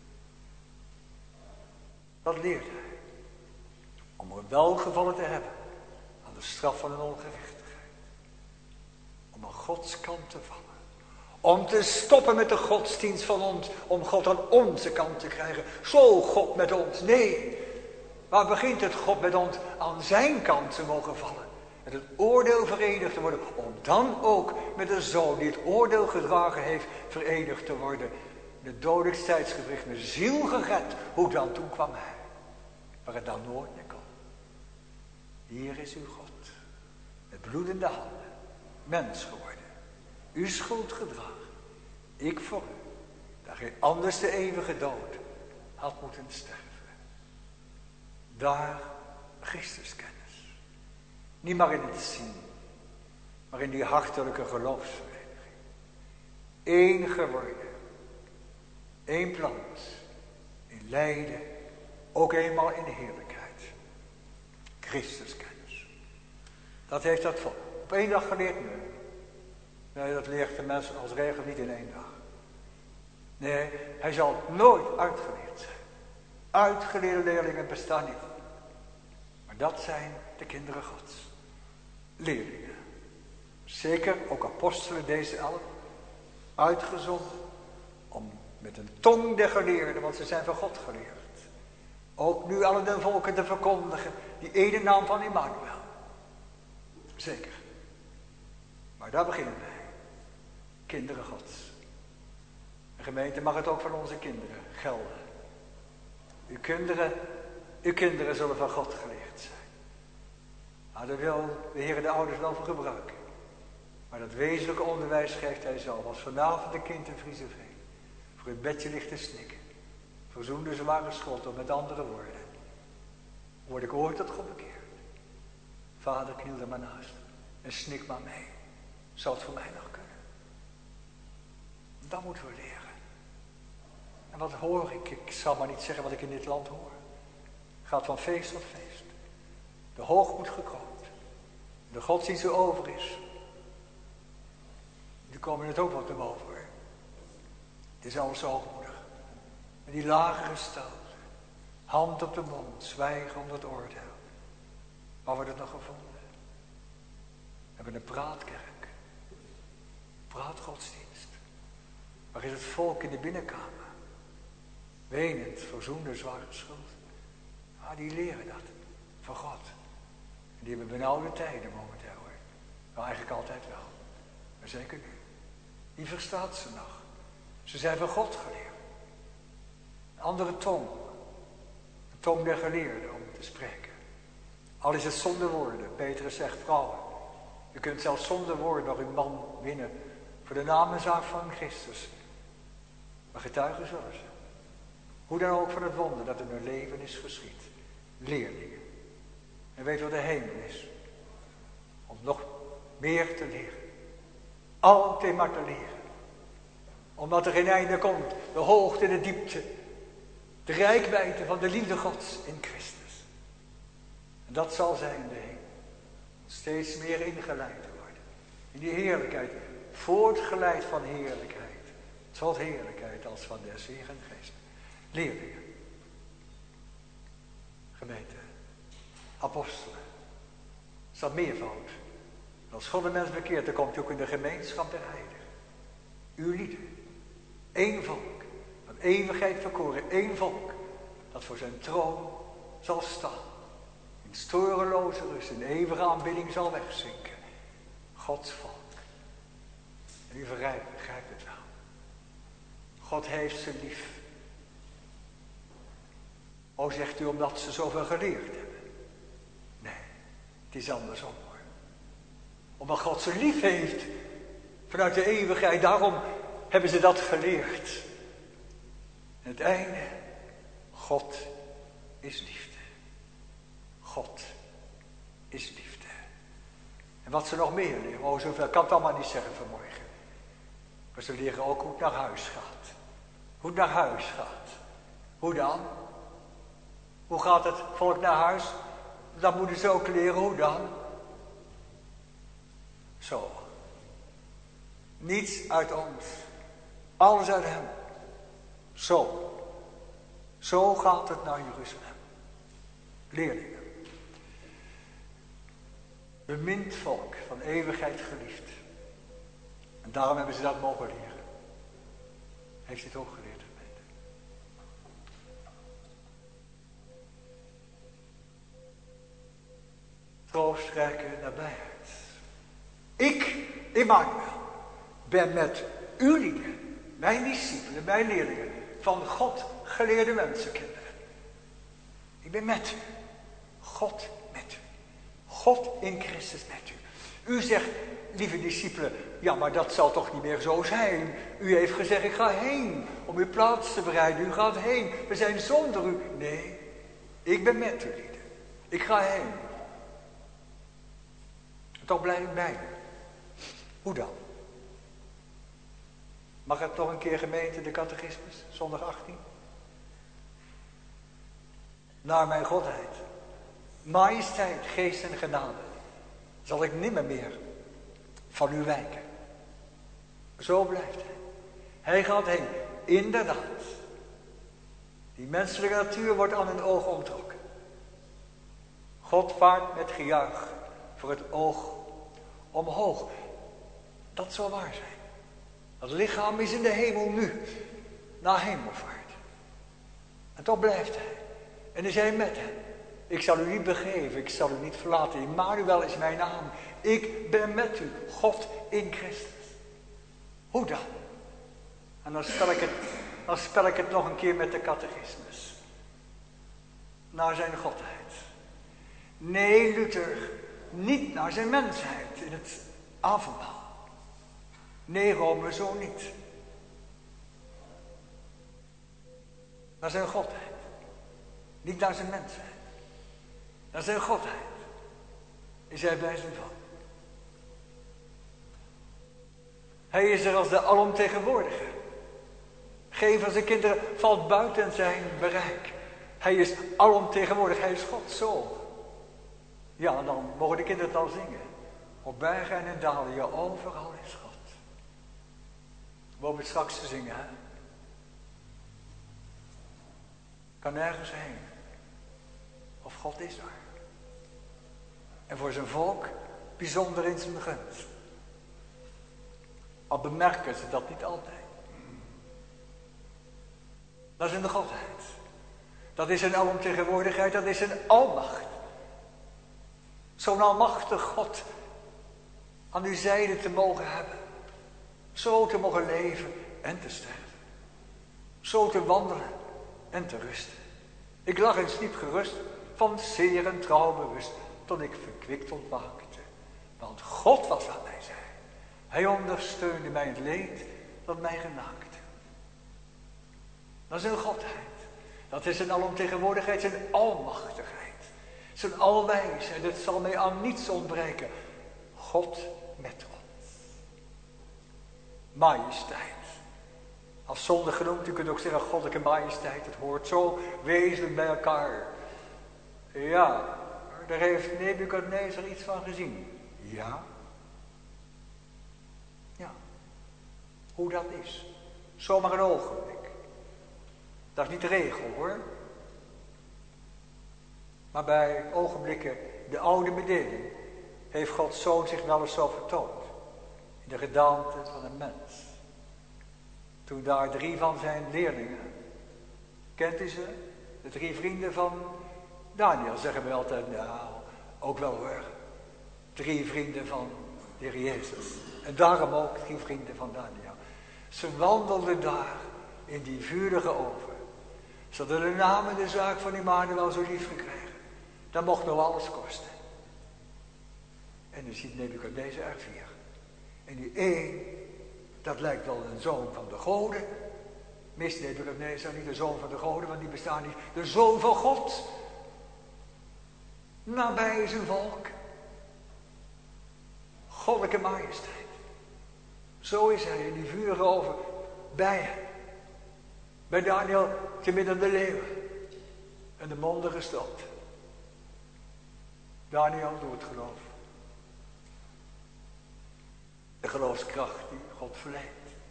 Dat leert hij. Om een welgevallen te hebben aan de straf van een ongerechtigheid. Om aan Gods kant te vallen. Om te stoppen met de godsdienst van ons. Om God aan onze kant te krijgen. Zo God met ons. Nee. Waar begint het God met ons aan zijn kant te mogen vallen? Met het oordeel verenigd te worden. Om dan ook met de zoon die het oordeel gedragen heeft verenigd te worden. De dodelijks tijdsgevricht met ziel gered. Hoe dan? Toen kwam hij. Waar het dan nooit meer kon. Hier is uw God. Met bloedende handen. Mens geworden. Uw schuld gedragen. Ik voor u. Dat gij anders de eeuwige dood had moeten sterven. Daar Christuskennis. Niet maar in het zien. Maar in die hartelijke geloofsvereniging. Eén geworden. Eén plant. In lijden. Ook eenmaal in heerlijkheid. Christuskennis. Dat heeft dat volk op 1 dag geleerd? Nee, dat leert de mens als regel niet in 1 dag. Nee, hij zal nooit uitgeleerd zijn. Uitgeleerde leerlingen bestaan niet. Maar dat zijn de kinderen Gods. Leerlingen. Zeker ook apostelen, deze 11. Uitgezonden om met een tong der geleerden, want ze zijn van God geleerd. Ook nu alle de volken te verkondigen, die ene naam van Immanuel. Zeker. Maar daar beginnen wij. Kinderen Gods. De gemeente mag het ook van onze kinderen gelden. Uw kinderen zullen van God geleerd zijn. Nou, daar wil de Heer de ouders wel voor gebruiken. Maar dat wezenlijke onderwijs geeft hij zelf. Als vanavond een kind in Frieseveen voor het bedje ligt te snikken. Verzoen de zware schot, of met andere woorden. Word ik ooit tot God bekeerd. Vader, kniel er maar naast. En snik maar mee. Zou het voor mij nog kunnen? Dat moeten we leren. En wat hoor ik? Ik zal maar niet zeggen wat ik in dit land hoor. Het gaat van feest tot feest. De hoogmoed gekroond. De godsdienst zo over is. Nu komen het ook wat te boven hoor. Het is alles hoogmoedig. En die lagere gestalte. Hand op de mond. Zwijgen onder het oordeel. Waar wordt het nog gevonden? We hebben een praatkerk. Praatgodsdienst. Waar is het volk in de binnenkamer? Wenend, verzoende, zware schuld. Ah, die leren dat. Van God. En die hebben benauwde tijden momenteel hoor. Nou, eigenlijk altijd wel. Maar zeker nu. Die verstaat ze nog. Ze zijn van God geleerd. Een andere tong. Een tong der geleerden om te spreken. Al is het zonder woorden. Petrus zegt, vrouwen. U kunt zelfs zonder woorden nog uw man winnen. Voor de naam en zaak van Christus. Maar getuigen zullen ze. Hoe dan ook van het wonder dat in hun leven is geschied. Leerlingen. En weet wat de hemel is. Om nog meer te leren. Altijd maar te leren. Omdat er geen einde komt. De hoogte en de diepte. De reikwijdte van de liefde Gods in Christus. En dat zal zijn de hemel. Steeds meer ingeleid worden. In die heerlijkheid. Voortgeleid van heerlijkheid. Tot heerlijkheid als van des Heeren Geest. Leerlingen. Gemeente. Apostelen. Er staat meervoud. Als God de mens bekeert, dan komt hij ook in de gemeenschap der heiligen. Uw lieden. Eén volk. Van eeuwigheid verkoren. Één volk. Dat voor zijn troon zal staan. In storeloze rust. In eeuwige aanbidding zal wegzinken. Gods volk. En u begrijpt het wel. God heeft ze lief. O, zegt u omdat ze zoveel geleerd hebben. Nee, het is andersom hoor. Omdat God ze lief heeft. Vanuit de eeuwigheid. Daarom hebben ze dat geleerd. En het einde. God is liefde. God is liefde. En wat ze nog meer leren. O, zoveel kan het allemaal niet zeggen vanmorgen. Maar ze leren ook hoe het naar huis gaat. Hoe het naar huis gaat. Hoe dan? Hoe gaat het volk naar huis? Dat moeten ze ook leren. Hoe dan? Zo. Niets uit ons. Alles uit hem. Zo. Zo gaat het naar Jeruzalem. Leerlingen. Bemind volk van eeuwigheid geliefd. En daarom hebben ze dat mogen leren. Heeft dit ook geleerd, gemeente? Troostrijke nabijheid. Ik, Immanuel, ben met uw lieden, mijn discipelen, mijn leerlingen, van God geleerde mensenkinderen. Ik ben met u. God met u. God in Christus met u. U zegt, lieve discipelen, ja, maar dat zal toch niet meer zo zijn. U heeft gezegd, ik ga heen om uw plaats te bereiden. U gaat heen. We zijn zonder u. Nee, ik ben met u, lieden. Ik ga heen. En toch blijf ik bij u. Hoe dan? Mag het nog een keer gemeente, de catechismus, zondag 18? Naar mijn Godheid, majesteit, geest en genade, zal ik nimmer meer van u wijken. Zo blijft hij. Hij gaat heen. Inderdaad. Die menselijke natuur wordt aan hun oog onttrokken. God vaart met gejuich voor het oog omhoog. Dat zal waar zijn. Dat lichaam is in de hemel nu. Na hemelvaart. En toch blijft hij. En is hij met hen. Ik zal u niet begeven. Ik zal u niet verlaten. Immanuel is mijn naam. Ik ben met u. God in Christus. Hoe dan? En dan spel ik het nog een keer met de catechismus. Naar zijn godheid. Nee, Luther, niet naar zijn mensheid in het avondmaal. Nee, Rome, zo niet. Naar zijn godheid. Niet naar zijn mensheid. Naar zijn godheid. Is hij bij zijn van. Hij is er als de alomtegenwoordige. Geen van zijn kinderen valt buiten zijn bereik. Hij is alomtegenwoordig. Hij is God zo. Ja, dan mogen de kinderen het al zingen. Op bergen en in dalen, ja, overal is God. We hopen het straks te zingen, hè. Kan nergens heen. Of God is er. En voor zijn volk bijzonder in zijn gunst. Al bemerken ze dat niet altijd. Dat is in de godheid. Dat is een alomtegenwoordigheid, dat is een almacht. Zo'n almachtig God aan uw zijde te mogen hebben. Zo te mogen leven en te sterven. Zo te wandelen en te rusten. Ik lag en sliep gerust, van zeer en trouw bewust, tot ik verkwikt ontwaakte. Want God was aan mij zij. Hij ondersteunde mij in het leed dat mij genaakte. Dat is een godheid. Dat is een alomtegenwoordigheid, zijn almachtigheid. Zijn alwijsheid. Het zal mij aan niets ontbreken. God met ons. Majesteit. Afzonderlijk genoemd, u kunt ook zeggen goddelijke majesteit. Het hoort zo wezenlijk bij elkaar. Ja, daar heeft Nebukadnezar iets van gezien. Ja. Ja. Hoe dat is. Zomaar een ogenblik. Dat is niet de regel hoor. Maar bij ogenblikken, de oude bedeling, heeft Gods Zoon zich wel eens zo vertoond. In de gedaante van een mens. Toen daar 3 van zijn leerlingen, kent u ze? De 3 vrienden van Daniel, zeggen we altijd, nou, ook wel hoor. 3 vrienden van de Heer Jezus. En daarom ook 3 vrienden van Daniel. Ze wandelden daar in die vurige oven. Ze hadden de naam en de zaak van Immanuel zo lief gekregen. Dat mocht nog alles kosten. En dan ziet Nebukadnezar er 4. En die 1, dat lijkt wel een zoon van de goden. Mist Nebukadnezar niet de zoon van de goden, want die bestaan niet. De zoon van God. Nabij zijn volk. Goddelijke majesteit. Zo is hij in die vurige oven bij hen. Bij Daniel te midden de leeuwen. En de monden gestopt. Daniel door het geloof. De geloofskracht die God verleent.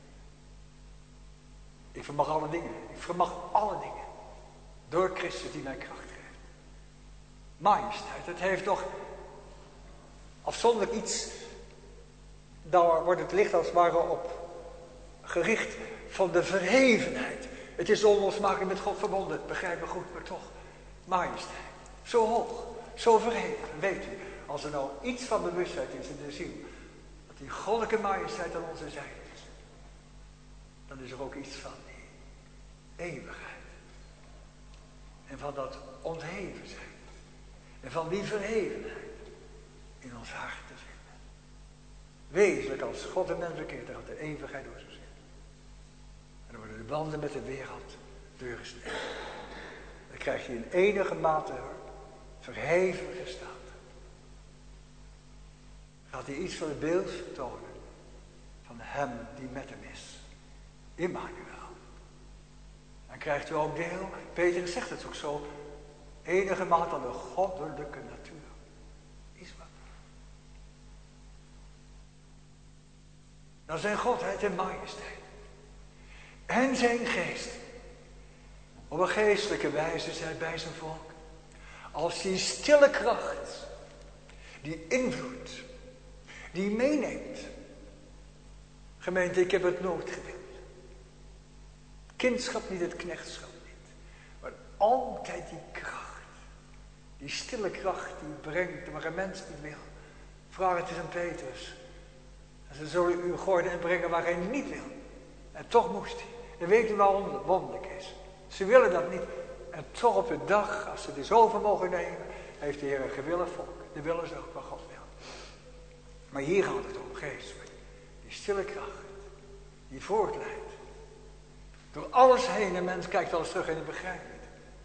Ik vermag alle dingen. Ik vermag alle dingen. Door Christus die mij kracht geeft. Majesteit. Het heeft toch afzonderlijk iets. Daar wordt het licht als het ware op gericht van de verhevenheid. Het is onlosmakelijk met God verbonden. Begrijp me goed, maar toch. Majesteit. Zo hoog. Zo verheven. Weet u. Als er nou iets van bewustheid is in de ziel. Dat die goddelijke majesteit aan onze zijde is. Dan is er ook iets van die eeuwigheid. En van dat ontheven zijn. En van die verhevenheid. In ons hart te vinden. Wezenlijk als God en mens verkeert. Dan gaat de eeuwigheid door zijn zin. En dan worden de banden met de wereld doorgesneden. Dan krijg je in enige mate verheven gestaat. Gaat hij iets van het beeld vertonen van hem die met hem is. Immanuel. Dan krijgt u ook deel, Peter zegt het ook zo, enige mate aan de goddelijke natuur. Is wat. naar zijn godheid en majesteit. En zijn geest op een geestelijke wijze zijn bij zijn volk. Als die stille kracht, die invloed, die meeneemt. Gemeente, ik heb het nooit gewild. Kindschap niet, het knechtschap niet. Maar altijd die kracht. Die stille kracht die brengt waar een mens niet wil. Vraag het eens aan Petrus. En ze zullen u gorden en brengen waar hij niet wil. En toch moest hij. En weet u waarom het wonderlijk is? Ze willen dat niet. En toch op de dag, als ze dus over mogen nemen, heeft de Heer een gewillig volk. De willen ze ook wat God wil. Maar hier gaat het om geestelijk. Die stille kracht. Die voortleidt. Door alles heen. En mens kijkt wel eens terug en het begrijpt niet.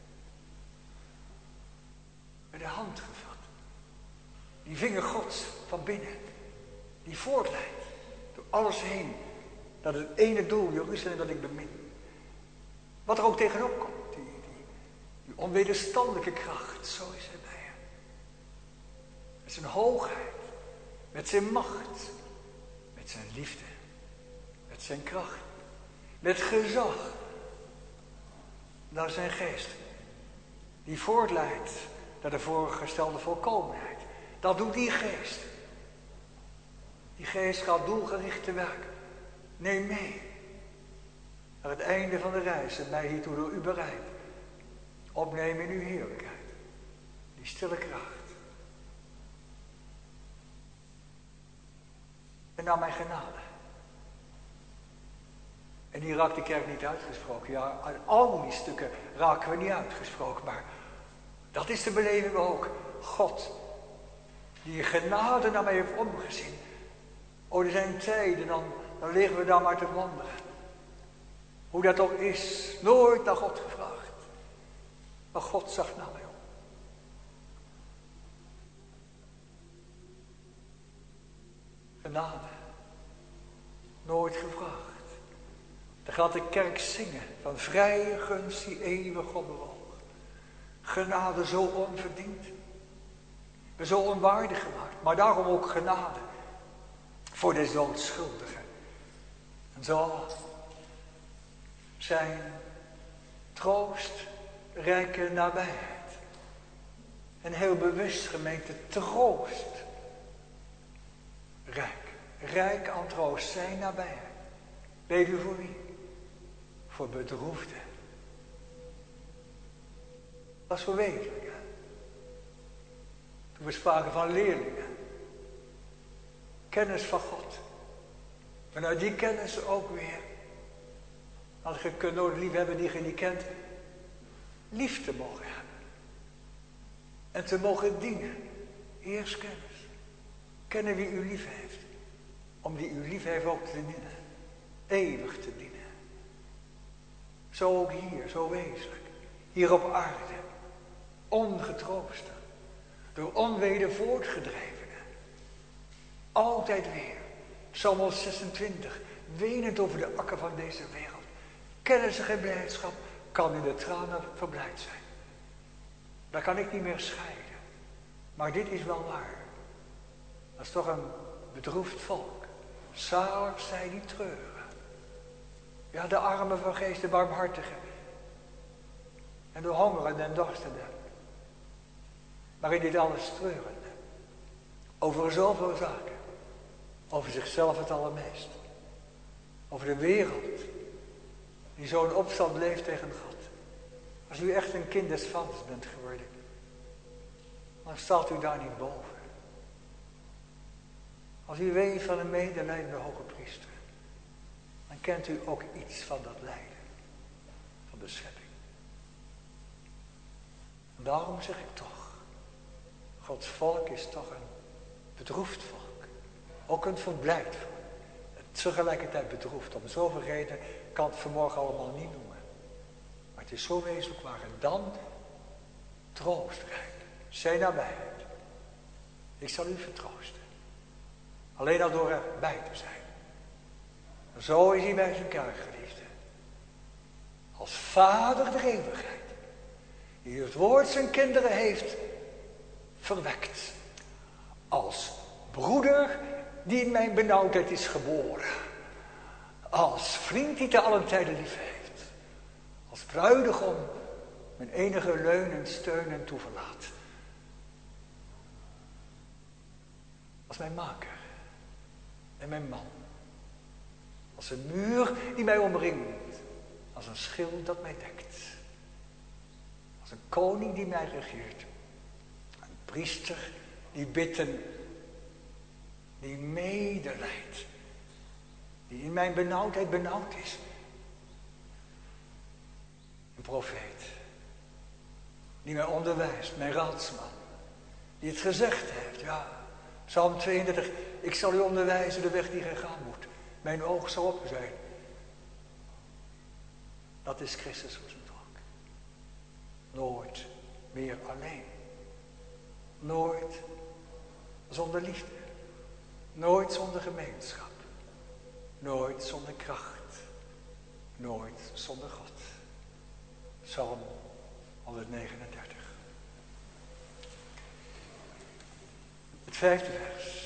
Met de hand gevat. Die vinger Gods van binnen. Die voortleidt. Door alles heen. Dat het ene doel, Jeruzalem, dat ik bemin. Wat er ook tegenop komt. Die onwederstandelijke kracht. Zo is hij bij hem. Met zijn hoogheid. Met zijn macht. Met zijn liefde. Met zijn kracht. Met gezag. Naar zijn geest. Die voortleidt naar de voorgestelde volkomenheid. Dat doet die geest. Die geest gaat doelgericht te werk. Neem mee. Naar het einde van de reis en mij hiertoe door u bereid. Opnemen in uw heerlijkheid. Die stille kracht. En naar mijn genade. En die raakt de kerk niet uitgesproken. Ja, uit al die stukken raken we niet uitgesproken. Maar dat is de beleving ook. God, die genade naar mij heeft omgezien. Oh, er zijn tijden, dan liggen we daar maar te wonderen. Hoe dat ook is, nooit naar God gevraagd. Maar God zag naar mij om. Genade. Nooit gevraagd. Dan gaat de kerk zingen van vrije gunst die eeuwig God bewoog. Genade zo onverdiend. We zo onwaardig gemaakt. Maar daarom ook genade. Voor de onschuldigen. En zo zijn troostrijke nabijheid. En heel bewust gemeente troost. Rijk aan troost zijn nabijheid. Weet u voor wie? Voor bedroefden. Dat is voor wezenlijk. Toen we spraken van leerlingen. Kennis van God. Vanuit die kennis ook weer. Als je kunt nooit lief hebben die je niet kent. Lief te mogen hebben. En te mogen dienen. Eerst kennis. Kennen wie u lief heeft. Om die u lief heeft ook te dienen. Eeuwig te dienen. Zo ook hier, zo wezenlijk. Hier op aarde. Ongetroosten. Door onweder voortgedrevenen. Altijd weer. Psalm 26. Wenend over de akker van deze wereld. Kennen ze geen blijdschap, kan in de tranen verblijd zijn. Daar kan ik niet meer scheiden. Maar dit is wel waar. Dat is toch een bedroefd volk. Zalig zij die treuren. Ja, de armen van geest, de barmhartigen. En de hongerenden en dorstenden. Maar in dit alles treurende. Over zoveel zaken. Over zichzelf het allermeest. Over de wereld. Die zo'n opstand leeft tegen God. Als u echt een kind des vaders bent geworden. Dan staat u daar niet boven. Als u weet van een medelijdende hoge priester. Dan kent u ook iets van dat lijden. Van de schepping. En daarom zeg ik toch. Gods volk is toch een bedroefd volk. Ook een verblijd volk. Tegelijkertijd bedroefd. Om zoveel redenen kan het vanmorgen allemaal niet noemen. Maar het is zo wezenlijk waar. En dan troostrijk. Zijn nabijheid. Ik zal u vertroosten. Alleen al door erbij te zijn. Zo is hij bij zijn kerk, geliefde. Als vader der eeuwigheid. Die het woord zijn kinderen heeft verwekt. Als broeder die in mijn benauwdheid is geboren. als vriend die te allen tijden lief heeft. Als bruidegom mijn enige leun en steun en toeverlaat. Als mijn maker en mijn man. Als een muur die mij omringt. Als een schild dat mij dekt. Als een koning die mij regeert. Een priester die bidden, die medelijdt. Die in mijn benauwdheid benauwd is. Een profeet. Die mij onderwijst, mijn raadsman. Die het gezegd heeft, ja. Psalm 32, ik zal u onderwijzen de weg die gij gaan moet. Mijn oog zal op u zijn. Dat is Christus voor zijn volk. Nooit meer alleen. Nooit zonder liefde. Nooit zonder gemeenschap. Nooit zonder kracht. Nooit zonder God. Psalm 139. Het 5e vers.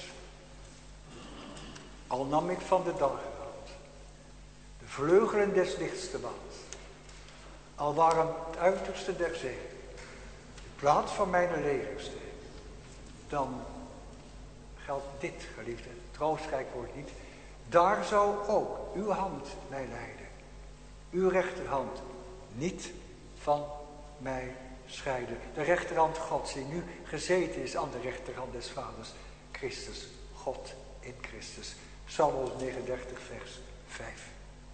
Al nam ik van de dageraad de vleugelen des lichts te bad. Al waren het uiterste der zee de plaats van mijn legerste. Dan geldt dit, geliefde, troostrijk woord niet. Daar zou ook uw hand mij leiden. Uw rechterhand niet van mij scheiden. De rechterhand Gods die nu gezeten is aan de rechterhand des Vaders. Christus, God in Christus. Psalm 39 vers 5.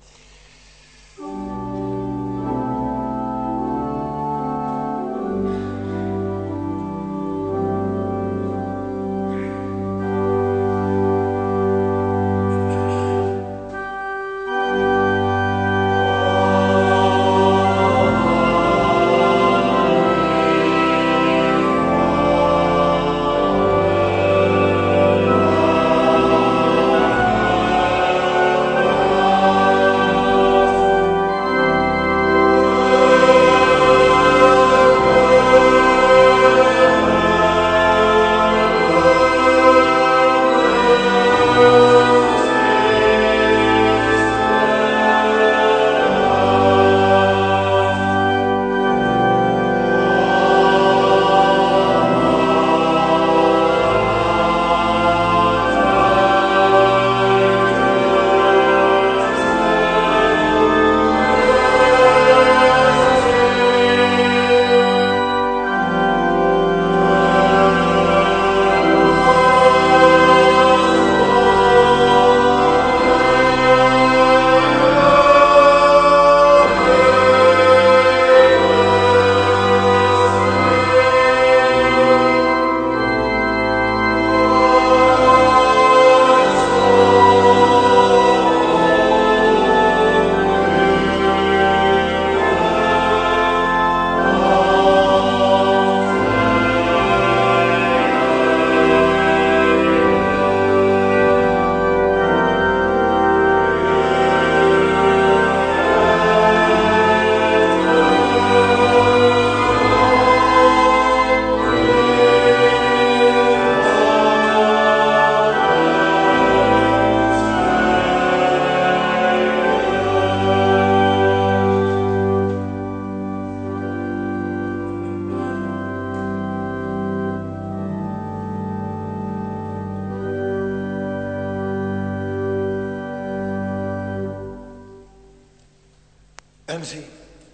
En zie.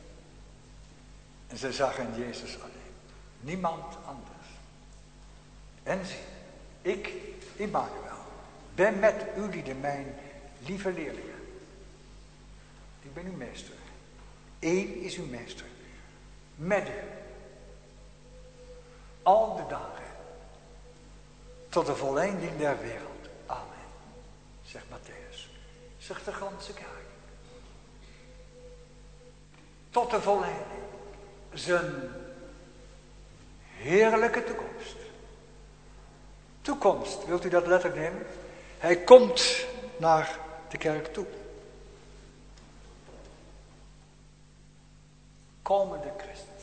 En zij zagen Jezus alleen. Niemand anders. En zie. Ik, Immanuel, ben met u lieden, mijn lieve leerlingen. Ik ben uw meester. Eén is uw meester. Met u. Al de dagen. Tot de volleinding der wereld. Amen. Zegt Matthäus. Zegt de ganse kerk. Tot de volleinding. Zijn heerlijke toekomst. Toekomst, wilt u dat letterlijk nemen? Hij komt naar de kerk toe. Komende Christus.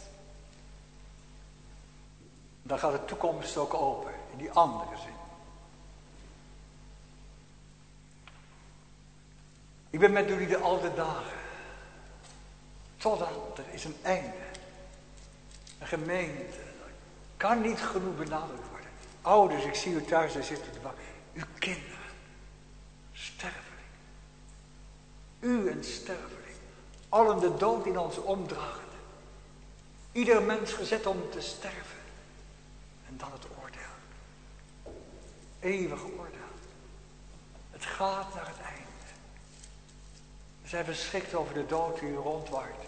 Dan gaat de toekomst ook open, in die andere zin. Ik ben met jullie de oude dagen. Totdat er is een einde. Een gemeente. Dat kan niet genoeg benadrukt worden. Ouders, ik zie u thuis, daar zit u te wachten. Uw kinderen. Sterveling. U een sterveling. Allen de dood in ons omdragen. Ieder mens gezet om te sterven. En dan het oordeel. Eeuwige oordeel. Het gaat naar het einde. We zijn verschrikt over de dood die u rondwaart.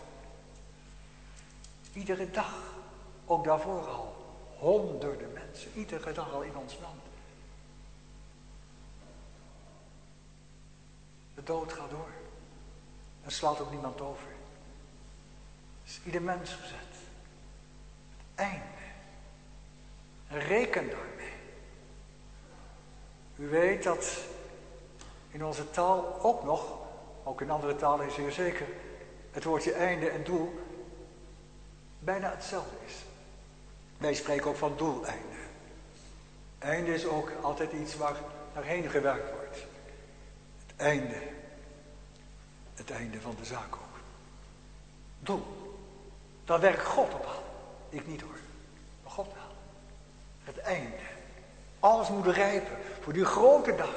Iedere dag, ook daarvoor al, honderden mensen, iedere dag al in ons land. De dood gaat door. En slaat ook niemand over. Is ieder mens gezet. Het einde. En reken daarmee. U weet dat in onze taal ook nog, ook in andere talen zeer zeker, het woordje einde en doel bijna hetzelfde is. Wij spreken ook van doeleinde. Einde is ook altijd iets waar naar heen gewerkt wordt. Het einde. Het einde van de zaak ook. Doel. Daar werkt God op aan. Ik niet hoor. Maar God wel. Het einde. Alles moet rijpen voor die grote dag.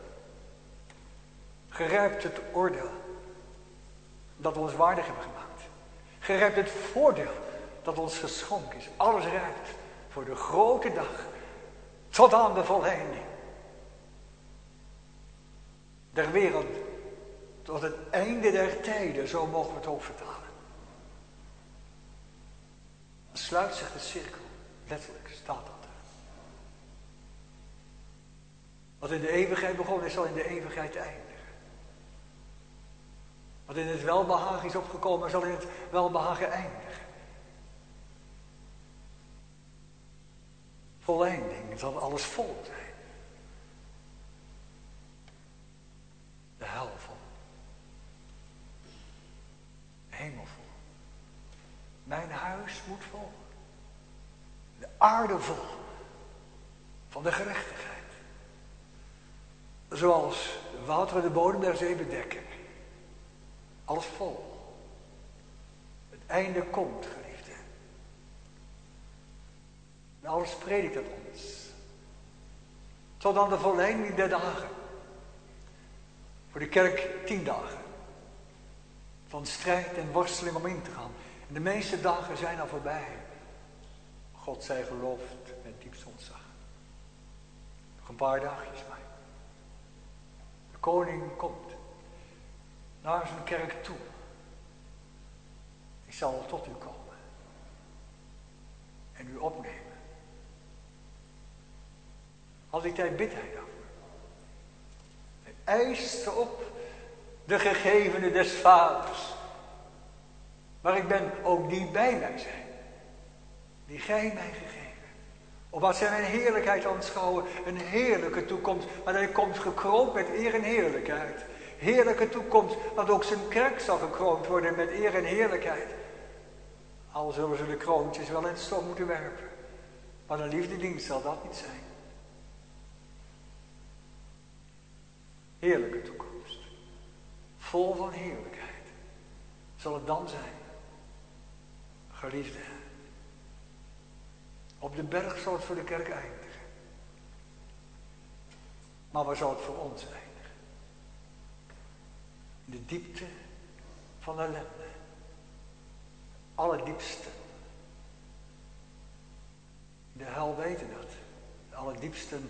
Gerijpt het oordeel dat we ons waardig hebben gemaakt. Gerijpt het voordeel dat ons geschonken is. Alles rijpt voor de grote dag. Tot aan de volleinding. Der wereld. Tot het einde der tijden. Zo mogen we het ook vertalen. Dan sluit zich de cirkel. Letterlijk staat dat er. Wat in de eeuwigheid begonnen is, zal in de eeuwigheid eindigen. Wat in het welbehagen is opgekomen, zal in het welbehagen eindigen. Volleinding, zal alles vol zijn. De hel vol. De hemel vol. Mijn huis moet vol. De aarde vol. Van de gerechtigheid. Zoals de wateren de bodem der zee bedekken. Alles vol. Het einde komt, geliefde. En alles predikt het ons. Tot aan de volleinding der dagen. Voor de kerk 10 dagen. Van strijd en worsteling om in te gaan. En de meeste dagen zijn al voorbij. God zij geloofd met diepst ontzag. Nog een paar dagjes maar. De koning komt. Naar zijn kerk toe. Ik zal tot u komen. En u opnemen. Al die tijd bidt hij daarvoor. Hij eist op de gegevenen des vaders. Maar ik ben ook die bij mij zijn. Die gij mij gegeven. Opdat zij mijn heerlijkheid aanschouwen. Een heerlijke toekomst. Maar hij komt gekroond met eer en heerlijkheid. Heerlijke toekomst. Dat ook zijn kerk zal gekroond worden met eer en heerlijkheid. Al zullen ze de kroontjes wel in het stof moeten werpen. Maar een liefdedienst zal dat niet zijn. Heerlijke toekomst. Vol van heerlijkheid. Zal het dan zijn. Geliefde. Op de berg zal het voor de kerk eindigen. Maar waar zal het voor ons eindigen? In de diepte van ellende. Allerdiepste. De hel weten dat. De allerdiepsten.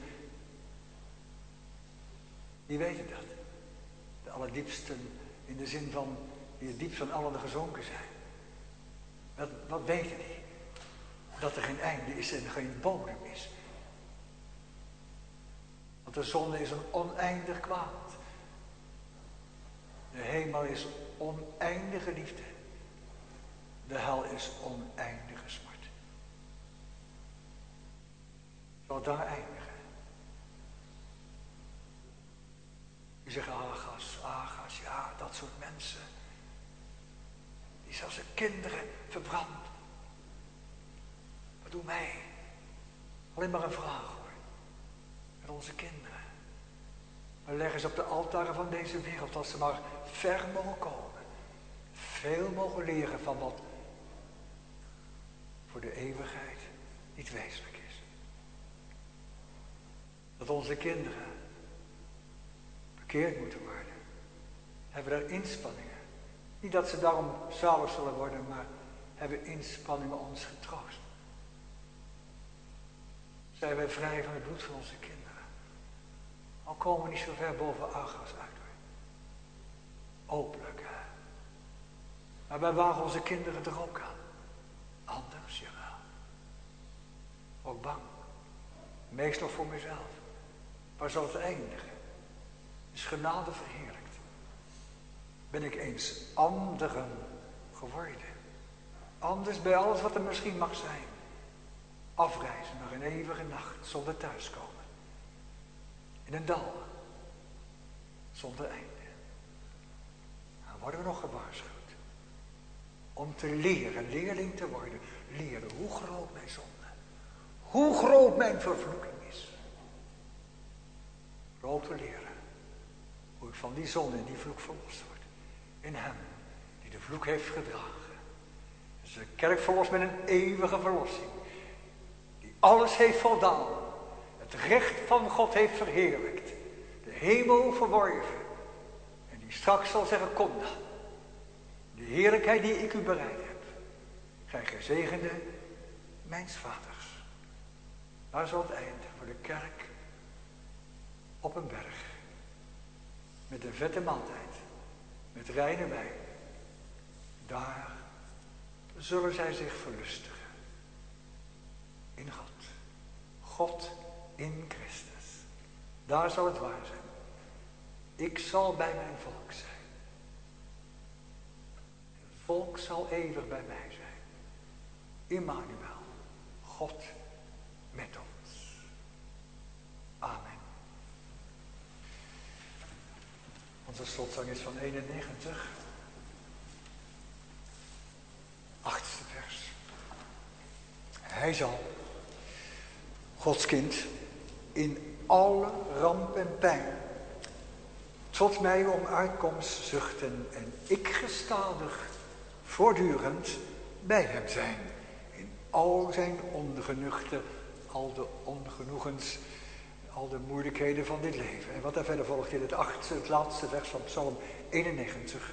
Die weten dat. De allerdiepsten in de zin van die het diepst van allen gezonken zijn. Wat weten die? Dat er geen einde is en geen bodem is. Want de zonde is een oneindig kwaad. De hemel is oneindige liefde. De hel is oneindige smart. Zal het daar eindigen? U zegt Agas, ja, dat soort mensen. Die zelfs zijn kinderen verbrandt. Wat doe mij? Alleen maar een vraag hoor. Met onze kinderen. Maar leggen ze op de altaren van deze wereld, als ze maar ver mogen komen. Veel mogen leren van wat voor de eeuwigheid niet wezenlijk is. Dat onze kinderen bekeerd moeten worden. Hebben we daar inspanningen. Niet dat ze daarom zalig zullen worden, maar hebben inspanningen ons getroost. Zijn wij vrij van het bloed van onze kinderen. Al komen we niet zo ver boven Agas uit. Openlijk, hè. Maar wij wagen onze kinderen er ook aan. Anders, jawel. Ook bang. Meestal voor mezelf. Waar zal het eindigen? Is genade verheerlijkt? Ben ik eens anderen geworden? Anders bij alles wat er misschien mag zijn. Afreizen naar een eeuwige nacht zonder thuiskomen. In een dal. Zonder einde. Dan worden we nog gewaarschuwd. Om te leren, leerling te worden. Leren hoe groot mijn zonde. Hoe groot mijn vervloeking is. Vooral te leren. Hoe ik van die zonde en die vloek verlost word. In hem die de vloek heeft gedragen. Dus de kerk verlost met een eeuwige verlossing. Die alles heeft voldaan. Het recht van God heeft verheerlijkt. De hemel verworven. En die straks zal zeggen, kom dan. De heerlijkheid die ik u bereid heb. Gij gezegende mijns vaders. Daar zal het einde voor de kerk. Op een berg. Met een vette maaltijd. Met reine wijn. Daar zullen zij zich verlustigen. In God. God in Christus. Daar zal het waar zijn. Ik zal bij mijn volk zijn. Het volk zal eeuwig bij mij zijn. Immanuel. God met ons. Amen. Onze slotzang is van 91. 8e vers. Hij zal, Gods kind, in alle ramp en pijn tot mij om uitkomst zuchten en ik gestadig, voortdurend bij hem zijn. In al zijn ongenuchten, al de ongenoegens, al de moeilijkheden van dit leven. En wat daar verder volgt in het laatste vers van Psalm 91.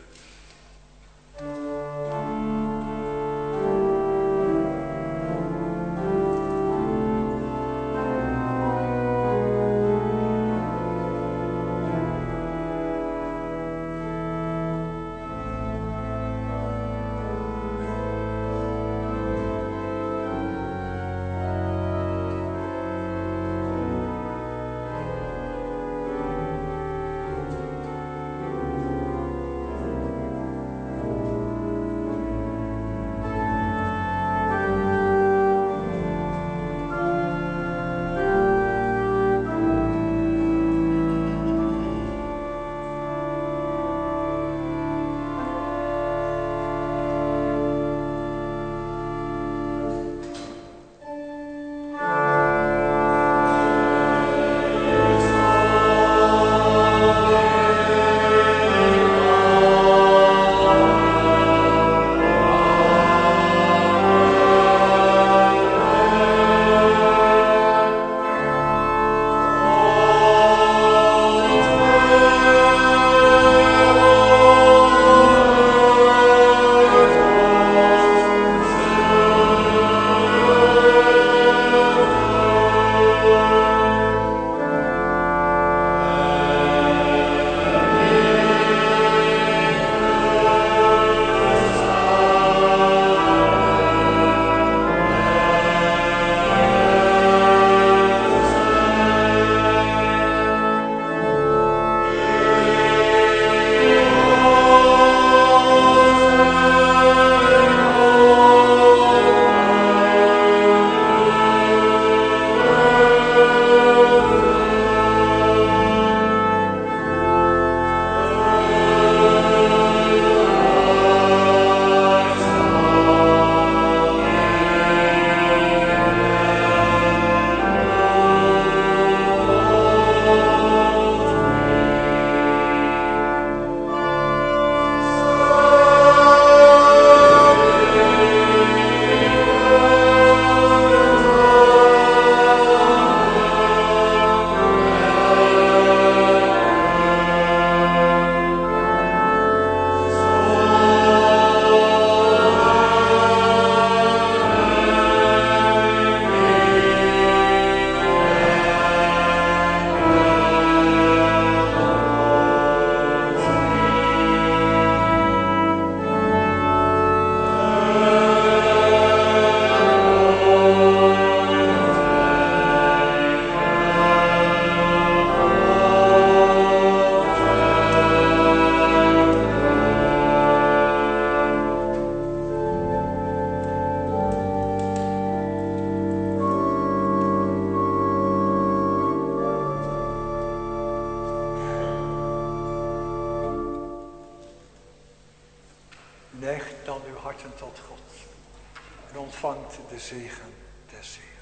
harten tot God en ontvangt de zegen des Heeren.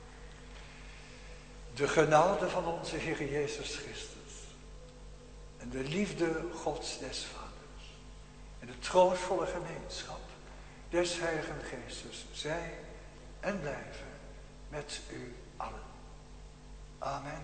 De genade van onze Heer Jezus Christus en de liefde Gods des Vaders en de troostvolle gemeenschap des Heiligen Geestes zij en blijven met u allen. Amen.